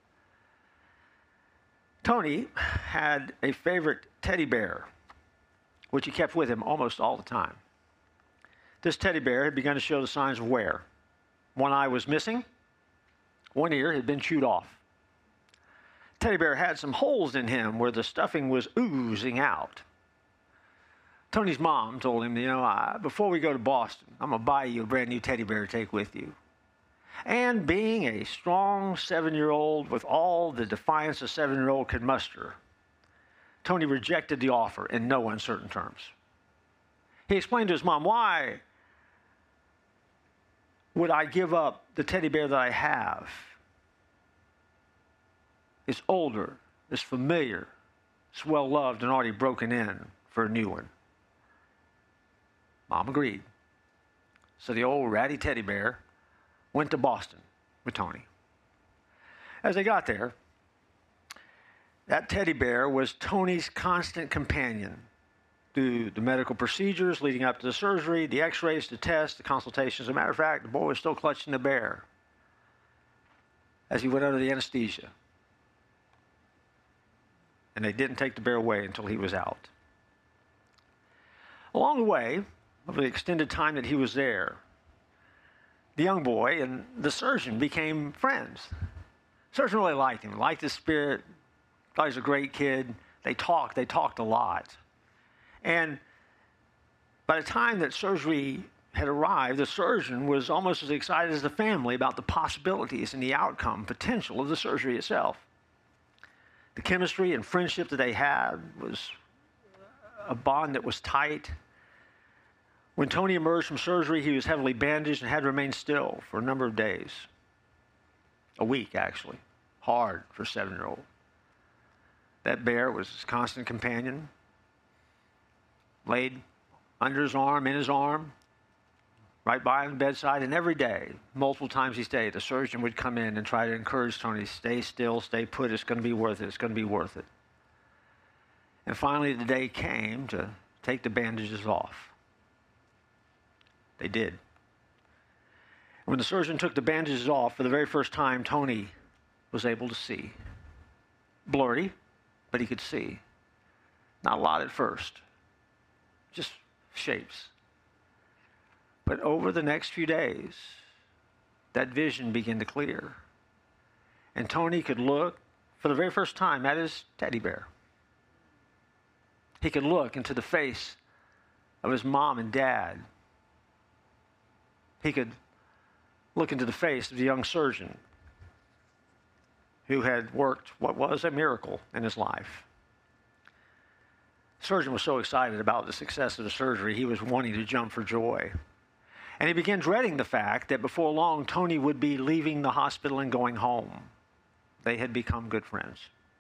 Tony had a favorite teddy bear, which he kept with him almost all the time. This teddy bear had begun to show the signs of wear. One eye was missing. One ear had been chewed off. Teddy bear had some holes in him where the stuffing was oozing out. Tony's mom told him, you know, uh, before we go to Boston, I'm going to buy you a brand new teddy bear to take with you. And being a strong seven-year-old with all the defiance a seven-year-old could muster, Tony rejected the offer in no uncertain terms. He explained to his mom, why would I give up the teddy bear that I have? It's older, it's familiar, it's well-loved and already broken in for a new one. Mom agreed. So the old ratty teddy bear went to Boston with Tony. As they got there, that teddy bear was Tony's constant companion through the medical procedures leading up to the surgery, the x-rays, the tests, the consultations. As a matter of fact, the boy was still clutching the bear as he went under the anesthesia. And they didn't take the bear away until he was out. Along the way, over the extended time that he was there, the young boy and the surgeon became friends. The surgeon really liked him, liked his spirit, thought he was a great kid. They talked, they talked a lot. And by the time that surgery had arrived, the surgeon was almost as excited as the family about the possibilities and the outcome potential of the surgery itself. The chemistry and friendship that they had was a bond that was tight. When Tony emerged from surgery, he was heavily bandaged and had to remain still for a number of days. A week, actually. Hard for a seven-year-old. That bear was his constant companion. Laid under his arm, in his arm, right by him, bedside, and every day, multiple times each day, the surgeon would come in and try to encourage Tony, stay still, stay put, it's going to be worth it, it's going to be worth it. And finally, the day came to take the bandages off. They did. When the surgeon took the bandages off, for the very first time, Tony was able to see. Blurry, but he could see. Not a lot at first, just shapes. But over the next few days, that vision began to clear. And Tony could look, for the very first time, at his teddy bear. He could look into the face of his mom and dad. He could look into the face of the young surgeon who had worked what was a miracle in his life. The surgeon was so excited about the success of the surgery, he was wanting to jump for joy. And he began dreading the fact that before long, Tony would be leaving the hospital and going home. They had become good friends.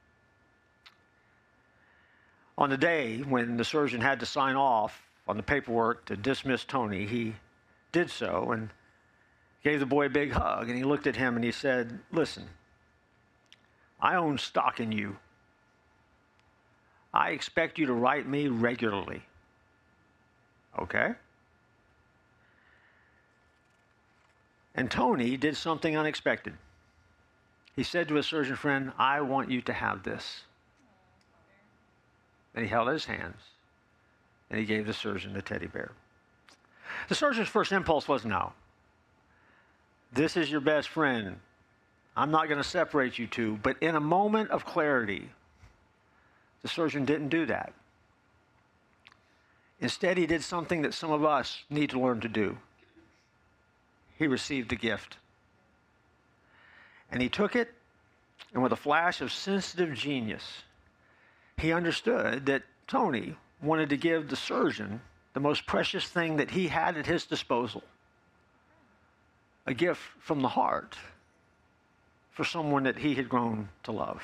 On the day when the surgeon had to sign off on the paperwork to dismiss Tony, he did so and gave the boy a big hug. And he looked at him and he said, listen, I own stock in you. I expect you to write me regularly. Okay? And Tony did something unexpected. He said to his surgeon friend, I want you to have this. And he held out his hands, and he gave the surgeon the teddy bear. The surgeon's first impulse was, no. This is your best friend. I'm not going to separate you two. But in a moment of clarity, the surgeon didn't do that. Instead, he did something that some of us need to learn to do. He received the gift. And he took it, and with a flash of sensitive genius, he understood that Tony wanted to give the surgeon the most precious thing that he had at his disposal, a gift from the heart for someone that he had grown to love.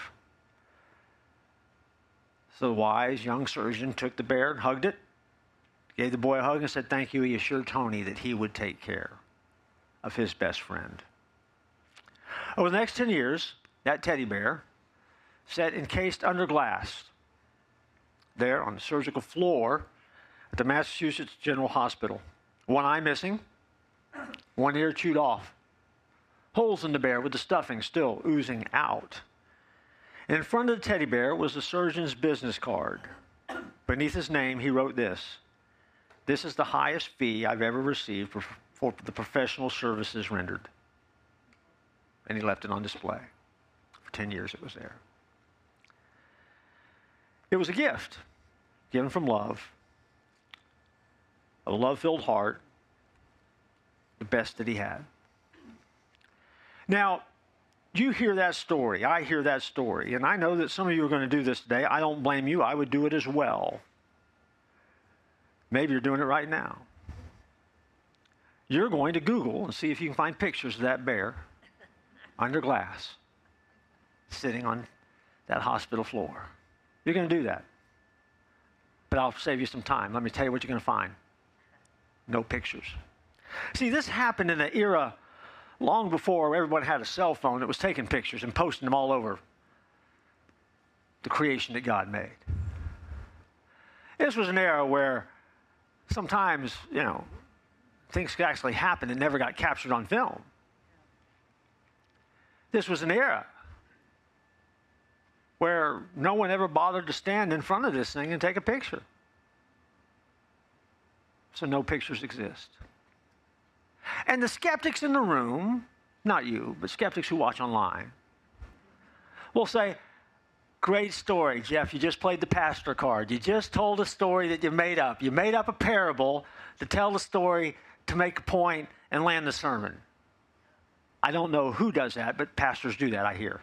So the wise young surgeon took the bear and hugged it, gave the boy a hug and said thank you. He assured Tony that he would take care of his best friend. Over the next ten years, that teddy bear sat encased under glass there on the surgical floor at the Massachusetts General Hospital. One eye missing, one ear chewed off, holes in the bear with the stuffing still oozing out. And in front of the teddy bear was the surgeon's business card. Beneath his name, he wrote this: this is the highest fee I've ever received for, for the professional services rendered. And he left it on display. For ten years it was there. It was a gift given from love, a love-filled heart, the best that he had. Now, you hear that story. I hear that story. And I know that some of you are going to do this today. I don't blame you. I would do it as well. Maybe you're doing it right now. You're going to Google and see if you can find pictures of that bear under glass sitting on that hospital floor. You're going to do that. But I'll save you some time. Let me tell you what you're going to find. No pictures. See, this happened in an era long before everyone had a cell phone that was taking pictures and posting them all over the creation that God made. This was an era where sometimes, you know, things could actually happen that never got captured on film. This was an era where no one ever bothered to stand in front of this thing and take a picture. So no pictures exist. And the skeptics in the room, not you, but skeptics who watch online, will say, great story, Jeff. You just played the pastor card. You just told a story that you made up. You made up a parable to tell the story, to make a point, and land the sermon. I don't know who does that, but pastors do that, I hear.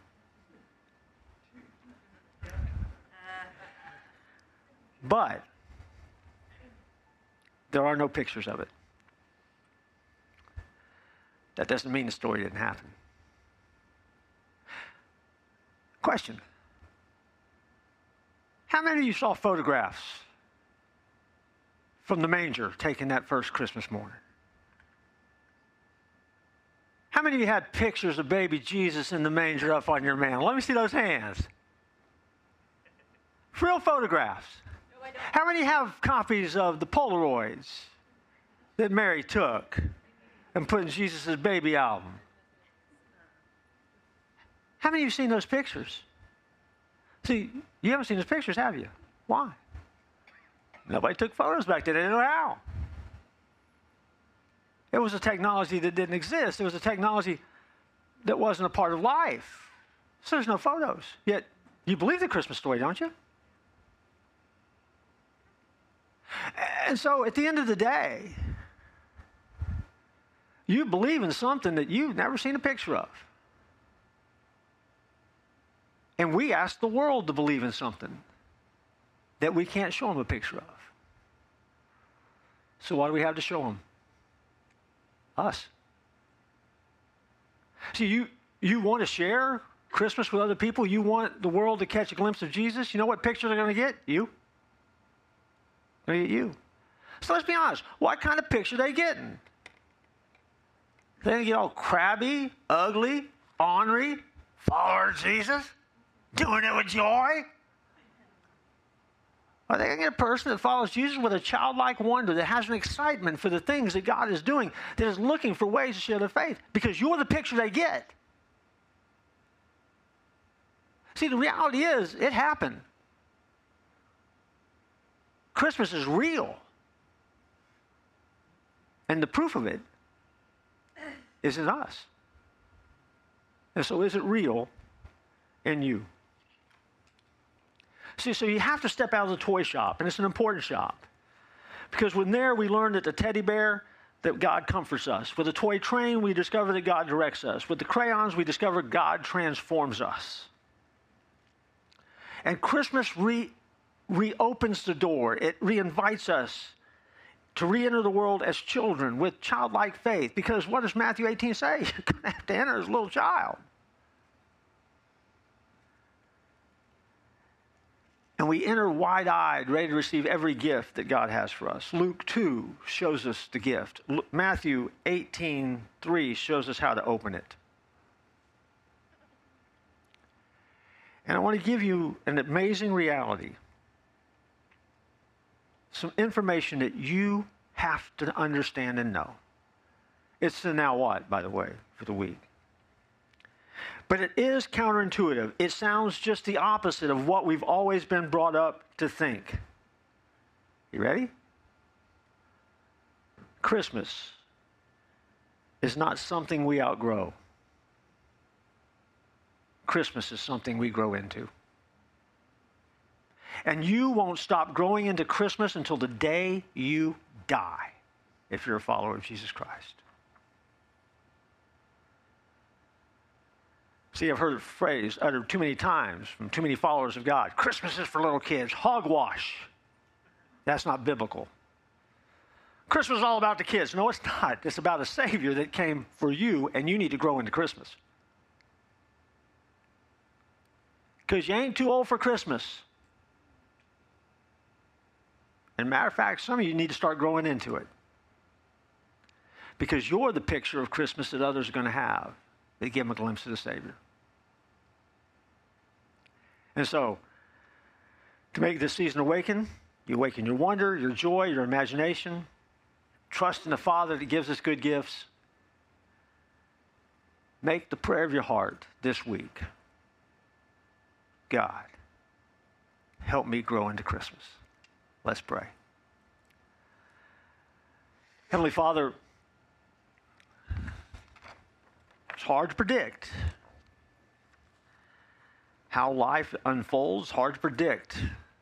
But there are no pictures of it. That doesn't mean the story didn't happen. Question. How many of you saw photographs from the manger taken that first Christmas morning? How many of you had pictures of baby Jesus in the manger up on your mantle? Let me see those hands. Real photographs. How many have copies of the Polaroids that Mary took and put in Jesus' baby album? How many of you have seen those pictures? See, you haven't seen those pictures, have you? Why? Nobody took photos back then. They didn't know how. It was a technology that didn't exist. It was a technology that wasn't a part of life. So there's no photos. Yet, you believe the Christmas story, don't you? And so, at the end of the day, you believe in something that you've never seen a picture of. And we ask the world to believe in something that we can't show them a picture of. So what do we have to show them? Us. See, you, you want to share Christmas with other people? You want the world to catch a glimpse of Jesus? You know what picture they're going to get? You. They're going to get you. So let's be honest. What kind of picture are they getting? They're going to get all crabby, ugly, ornery, follower of Jesus, doing it with joy? Are they going to get a person that follows Jesus with a childlike wonder, that has an excitement for the things that God is doing, that is looking for ways to share their faith? Because you're the picture they get. See, the reality is, it happened. Christmas is real. And the proof of it is in us. And so is it real in you? See, so you have to step out of the toy shop, and it's an important shop. Because when there, we learn that the teddy bear, that God comforts us. With the toy train, we discover that God directs us. With the crayons, we discover God transforms us. And Christmas re- reopens the door. It reinvites us to re-enter the world as children with childlike faith. Because what does Matthew eighteen say? You're going to have to enter as a little child. And we enter wide-eyed, ready to receive every gift that God has for us. Luke two shows us the gift. Matthew eighteen three shows us how to open it. And I want to give you an amazing reality. Some information that you have to understand and know. It's the now what, by the way, for the week. But it is counterintuitive. It sounds just the opposite of what we've always been brought up to think. You ready? Christmas is not something we outgrow. Christmas is something we grow into. And you won't stop growing into Christmas until the day you die, if you're a follower of Jesus Christ. See, I've heard the phrase uttered too many times from too many followers of God. Christmas is for little kids. Hogwash. That's not biblical. Christmas is all about the kids. No, it's not. It's about a Savior that came for you, and you need to grow into Christmas. Because you ain't too old for Christmas. And matter of fact, some of you need to start growing into it. Because you're the picture of Christmas that others are going to have. They give them a glimpse of the Savior. And so, to make this season awaken, you awaken your wonder, your joy, your imagination. Trust in the Father that gives us good gifts. Make the prayer of your heart this week. God, help me grow into Christmas. Let's pray. Heavenly Father, it's hard to predict how life unfolds, hard to predict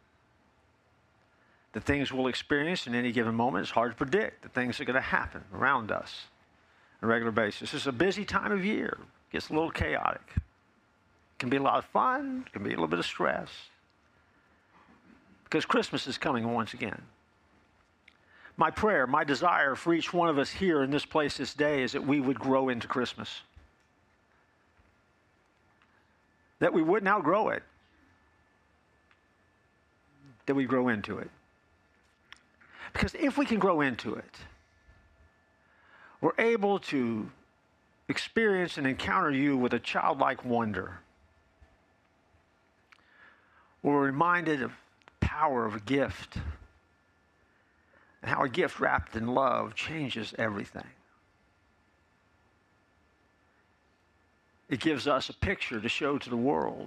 the things we'll experience in any given moment. It's hard to predict the things that are going to happen around us on a regular basis. It's a busy time of year. It gets a little chaotic. It can be a lot of fun. It can be a little bit of stress. Because Christmas is coming once again. My prayer, my desire for each one of us here in this place this day is that we would grow into Christmas. That we wouldn't outgrow it. That we grow into it. Because if we can grow into it, we're able to experience and encounter you with a childlike wonder. We're reminded of the power of a gift and how a gift wrapped in love changes everything. It gives us a picture to show to the world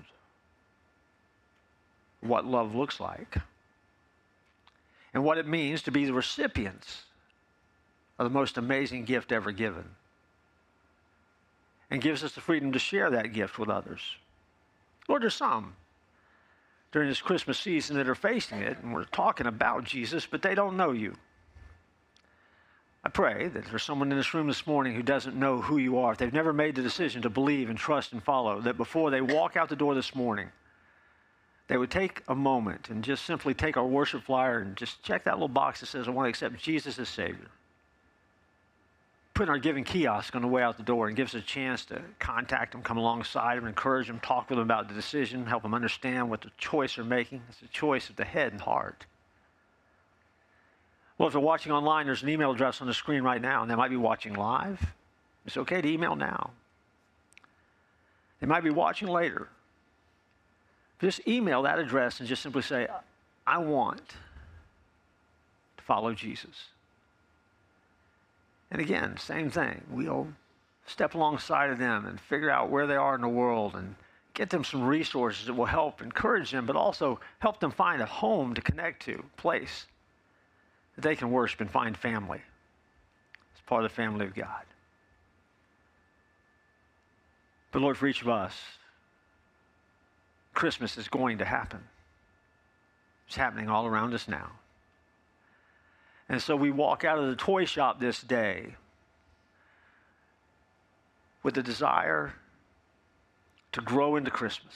what love looks like and what it means to be the recipients of the most amazing gift ever given, and gives us the freedom to share that gift with others. Lord, there's some during this Christmas season that are facing it, and we're talking about Jesus, but they don't know you. I pray that there's someone in this room this morning who doesn't know who you are. If they've never made the decision to believe and trust and follow, that before they walk out the door this morning, they would take a moment and just simply take our worship flyer and just check that little box that says, I want to accept Jesus as Savior. Put in our giving kiosk on the way out the door and give us a chance to contact them, come alongside them, encourage them, talk with them about the decision, help them understand what the choice they're making. It's a choice of the head and heart. Well, if they're watching online, there's an email address on the screen right now, and they might be watching live. It's okay to email now. They might be watching later. Just email that address and just simply say, I want to follow Jesus. And again, same thing. We'll step alongside of them and figure out where they are in the world and get them some resources that will help encourage them, but also help them find a home to connect to, a place that they can worship and find family as part of the family of God. But Lord, for each of us, Christmas is going to happen. It's happening all around us now. And so we walk out of the toy shop this day with a desire to grow into Christmas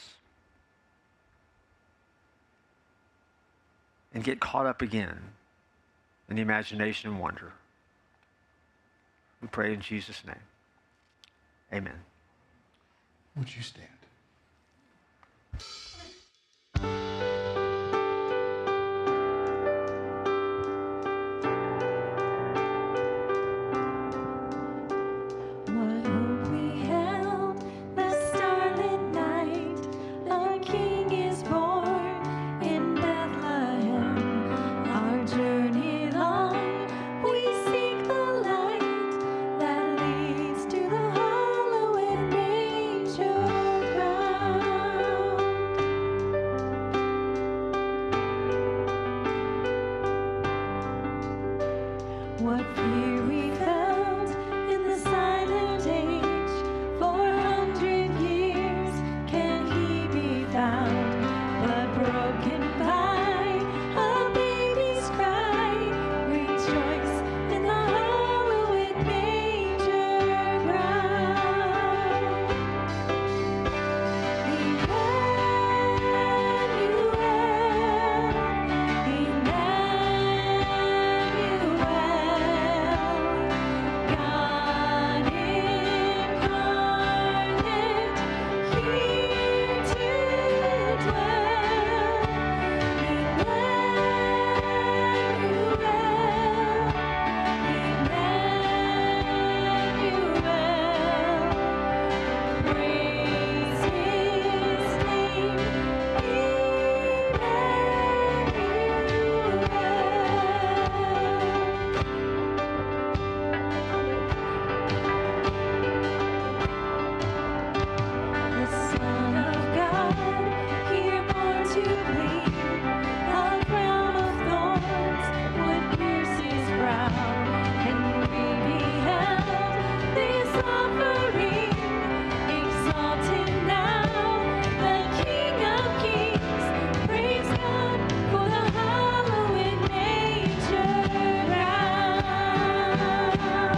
and get caught up again in the imagination and wonder. We pray in Jesus' name. Amen. Would you stand? What hope we held the starlit night, a King is born in Bethlehem. Our journey long, we seek the light that leads to the hallowed manger ground. What fear we felt in the silent age, for a hundred years can he be found, but broken by a baby's cry, rejoice in the hallowed manger ground. Emmanuel, Emmanuel, God incarnate, here to dwell. Emmanuel, praise his name, the Son of God, here born to bleed, a crown of thorns would pierce his brow, and we beheld this offering, exalted now, the King of Kings. Praise God for the hallowed manger ground.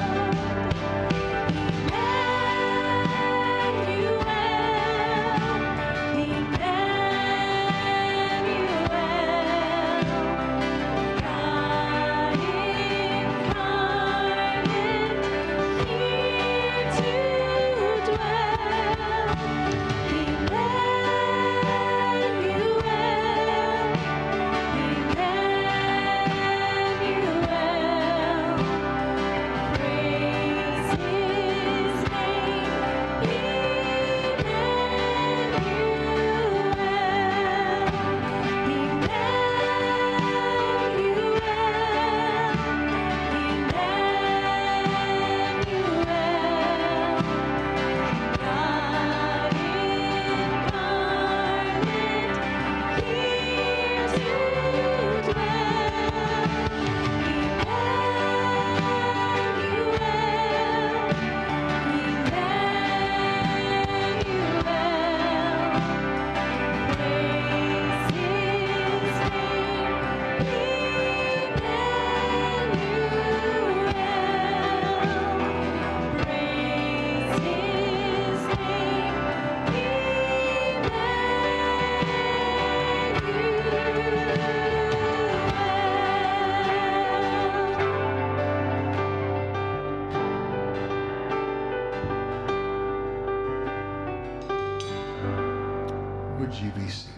Would you be seated?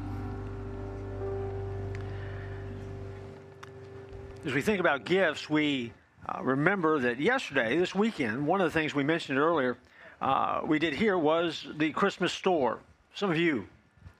As we think about gifts, we uh, remember that yesterday, this weekend, one of the things we mentioned earlier, uh, we did here was the Christmas store. Some of you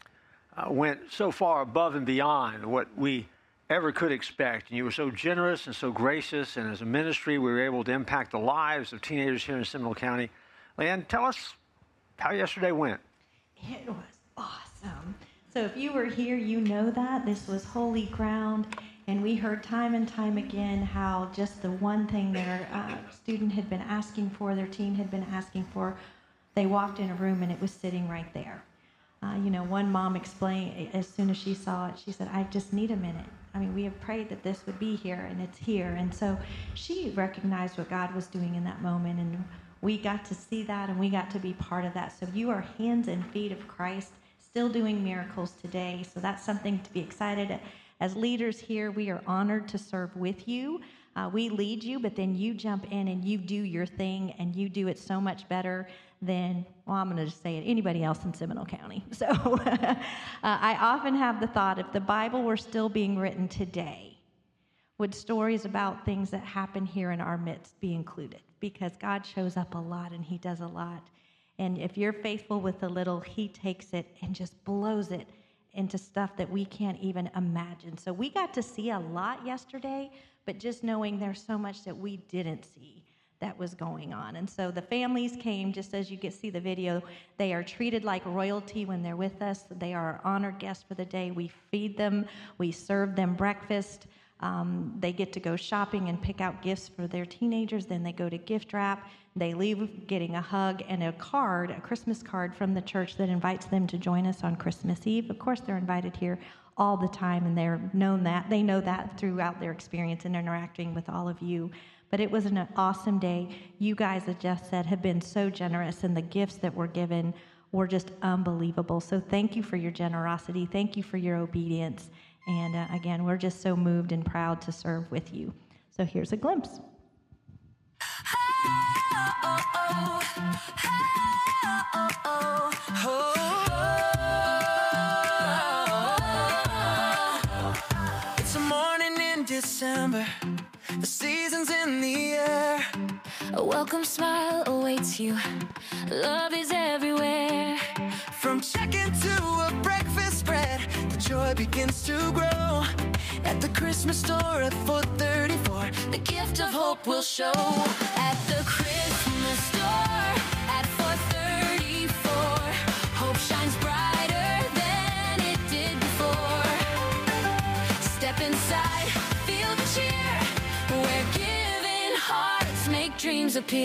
uh, went so far above and beyond what we ever could expect. And you were so generous and so gracious. And as a ministry, we were able to impact the lives of teenagers here in Seminole County. Leanne, tell us how yesterday went. It was awesome. So if you were here, you know that. This was holy ground. And we heard time and time again how just the one thing their uh, student had been asking for, their teen had been asking for, they walked in a room and it was sitting right there. Uh, you know, one mom explained, as soon as she saw it, she said, I just need a minute. I mean, we have prayed that this would be here, and it's here. And so she recognized what God was doing in that moment, and we got to see that, and we got to be part of that. So you are hands and feet of Christ, still doing miracles today. So that's something to be excited. As leaders here, we are honored to serve with you. Uh, we lead you, but then you jump in and you do your thing, and you do it so much better than, well, I'm going to just say it, anybody else in Seminole County. So uh, I often have the thought, if the Bible were still being written today, would stories about things that happen here in our midst be included? Because God shows up a lot and he does a lot. And if you're faithful with the little, he takes it and just blows it into stuff that we can't even imagine. So we got to see a lot yesterday, but just knowing there's so much that we didn't see that was going on. And so the families came, just as you can see the video, they are treated like royalty when they're with us. They are our honored guests for the day. We feed them, we serve them breakfast. Um, they get to go shopping and pick out gifts for their teenagers. Then they go to gift wrap. They leave getting a hug and a card, a Christmas card from the church that invites them to join us on Christmas Eve. Of course, they're invited here all the time, and they're known that. They know that throughout their experience in interacting with all of you. But it was an awesome day. You guys, as Jeff said, have been so generous, and the gifts that were given were just unbelievable. So thank you for your generosity. Thank you for your obedience. And uh, again, we're just so moved and proud to serve with you. So here's a glimpse. It's a morning in December. The season's in the air. A welcome smile awaits you. Love is everywhere. From chicken to a breakfast spread, the joy begins to grow. At the Christmas store at four thirty-four, the gift of hope will show. At the Christmas store at four thirty-four, hope shines brighter than it did before. Step inside, feel the cheer, where giving hearts make dreams appear.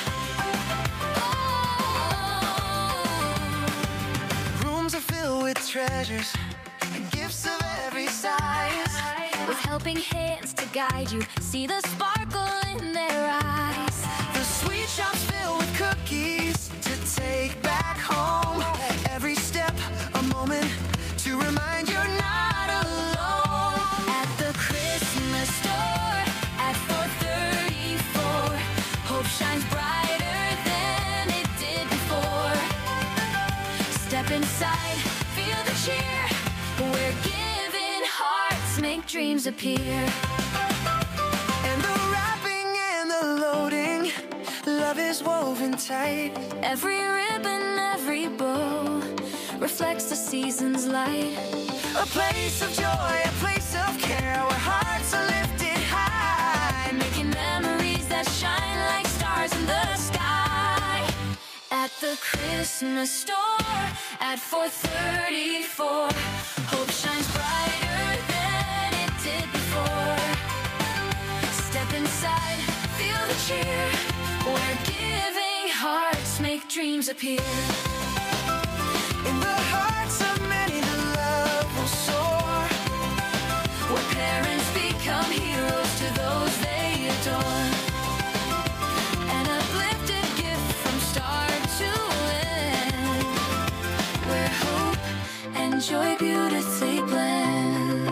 Oh, rooms are filled with treasures, gifts of every size, with helping hands to guide you. See the sparkle in their eyes. The sweet shops filled with cookies to take back home. Every step a moment to remind you're not alone. At the Christmas store at four thirty-four, hope shines brighter than it did before. Step inside, feel the cheer, where giving hearts make dreams appear. And the wrapping and the loading, love is woven tight. Every ribbon, every bow reflects the season's light. A place of joy, a place of care, where hearts are lifted high, making memories that shine like stars in the sky. At the Christmas store at four thirty-four, hope shines brighter than it did before. Step inside, feel the cheer, where giving hearts make dreams appear. In the hearts of many the love will soar, where parents become heroes to those they adore. An uplifted gift from start to end, where hope and joy beautifully blend.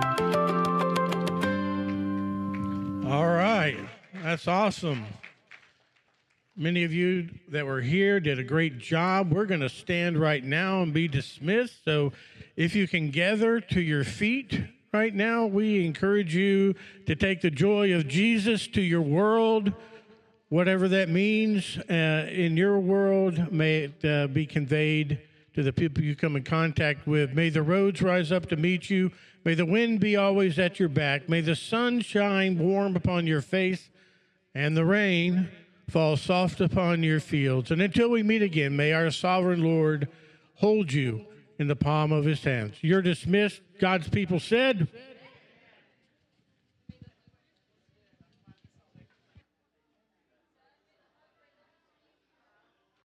All right, that's awesome. Many of you that were here did a great job. We're going to stand right now and be dismissed. So if you can gather to your feet right now, we encourage you to take the joy of Jesus to your world, whatever that means. Uh, in your world, may it uh, be conveyed to the people you come in contact with. May the roads rise up to meet you. May the wind be always at your back. May the sun shine warm upon your face and the rain fall soft upon your fields. And until we meet again, may our sovereign Lord hold you in the palm of his hands. You're dismissed. God's people said...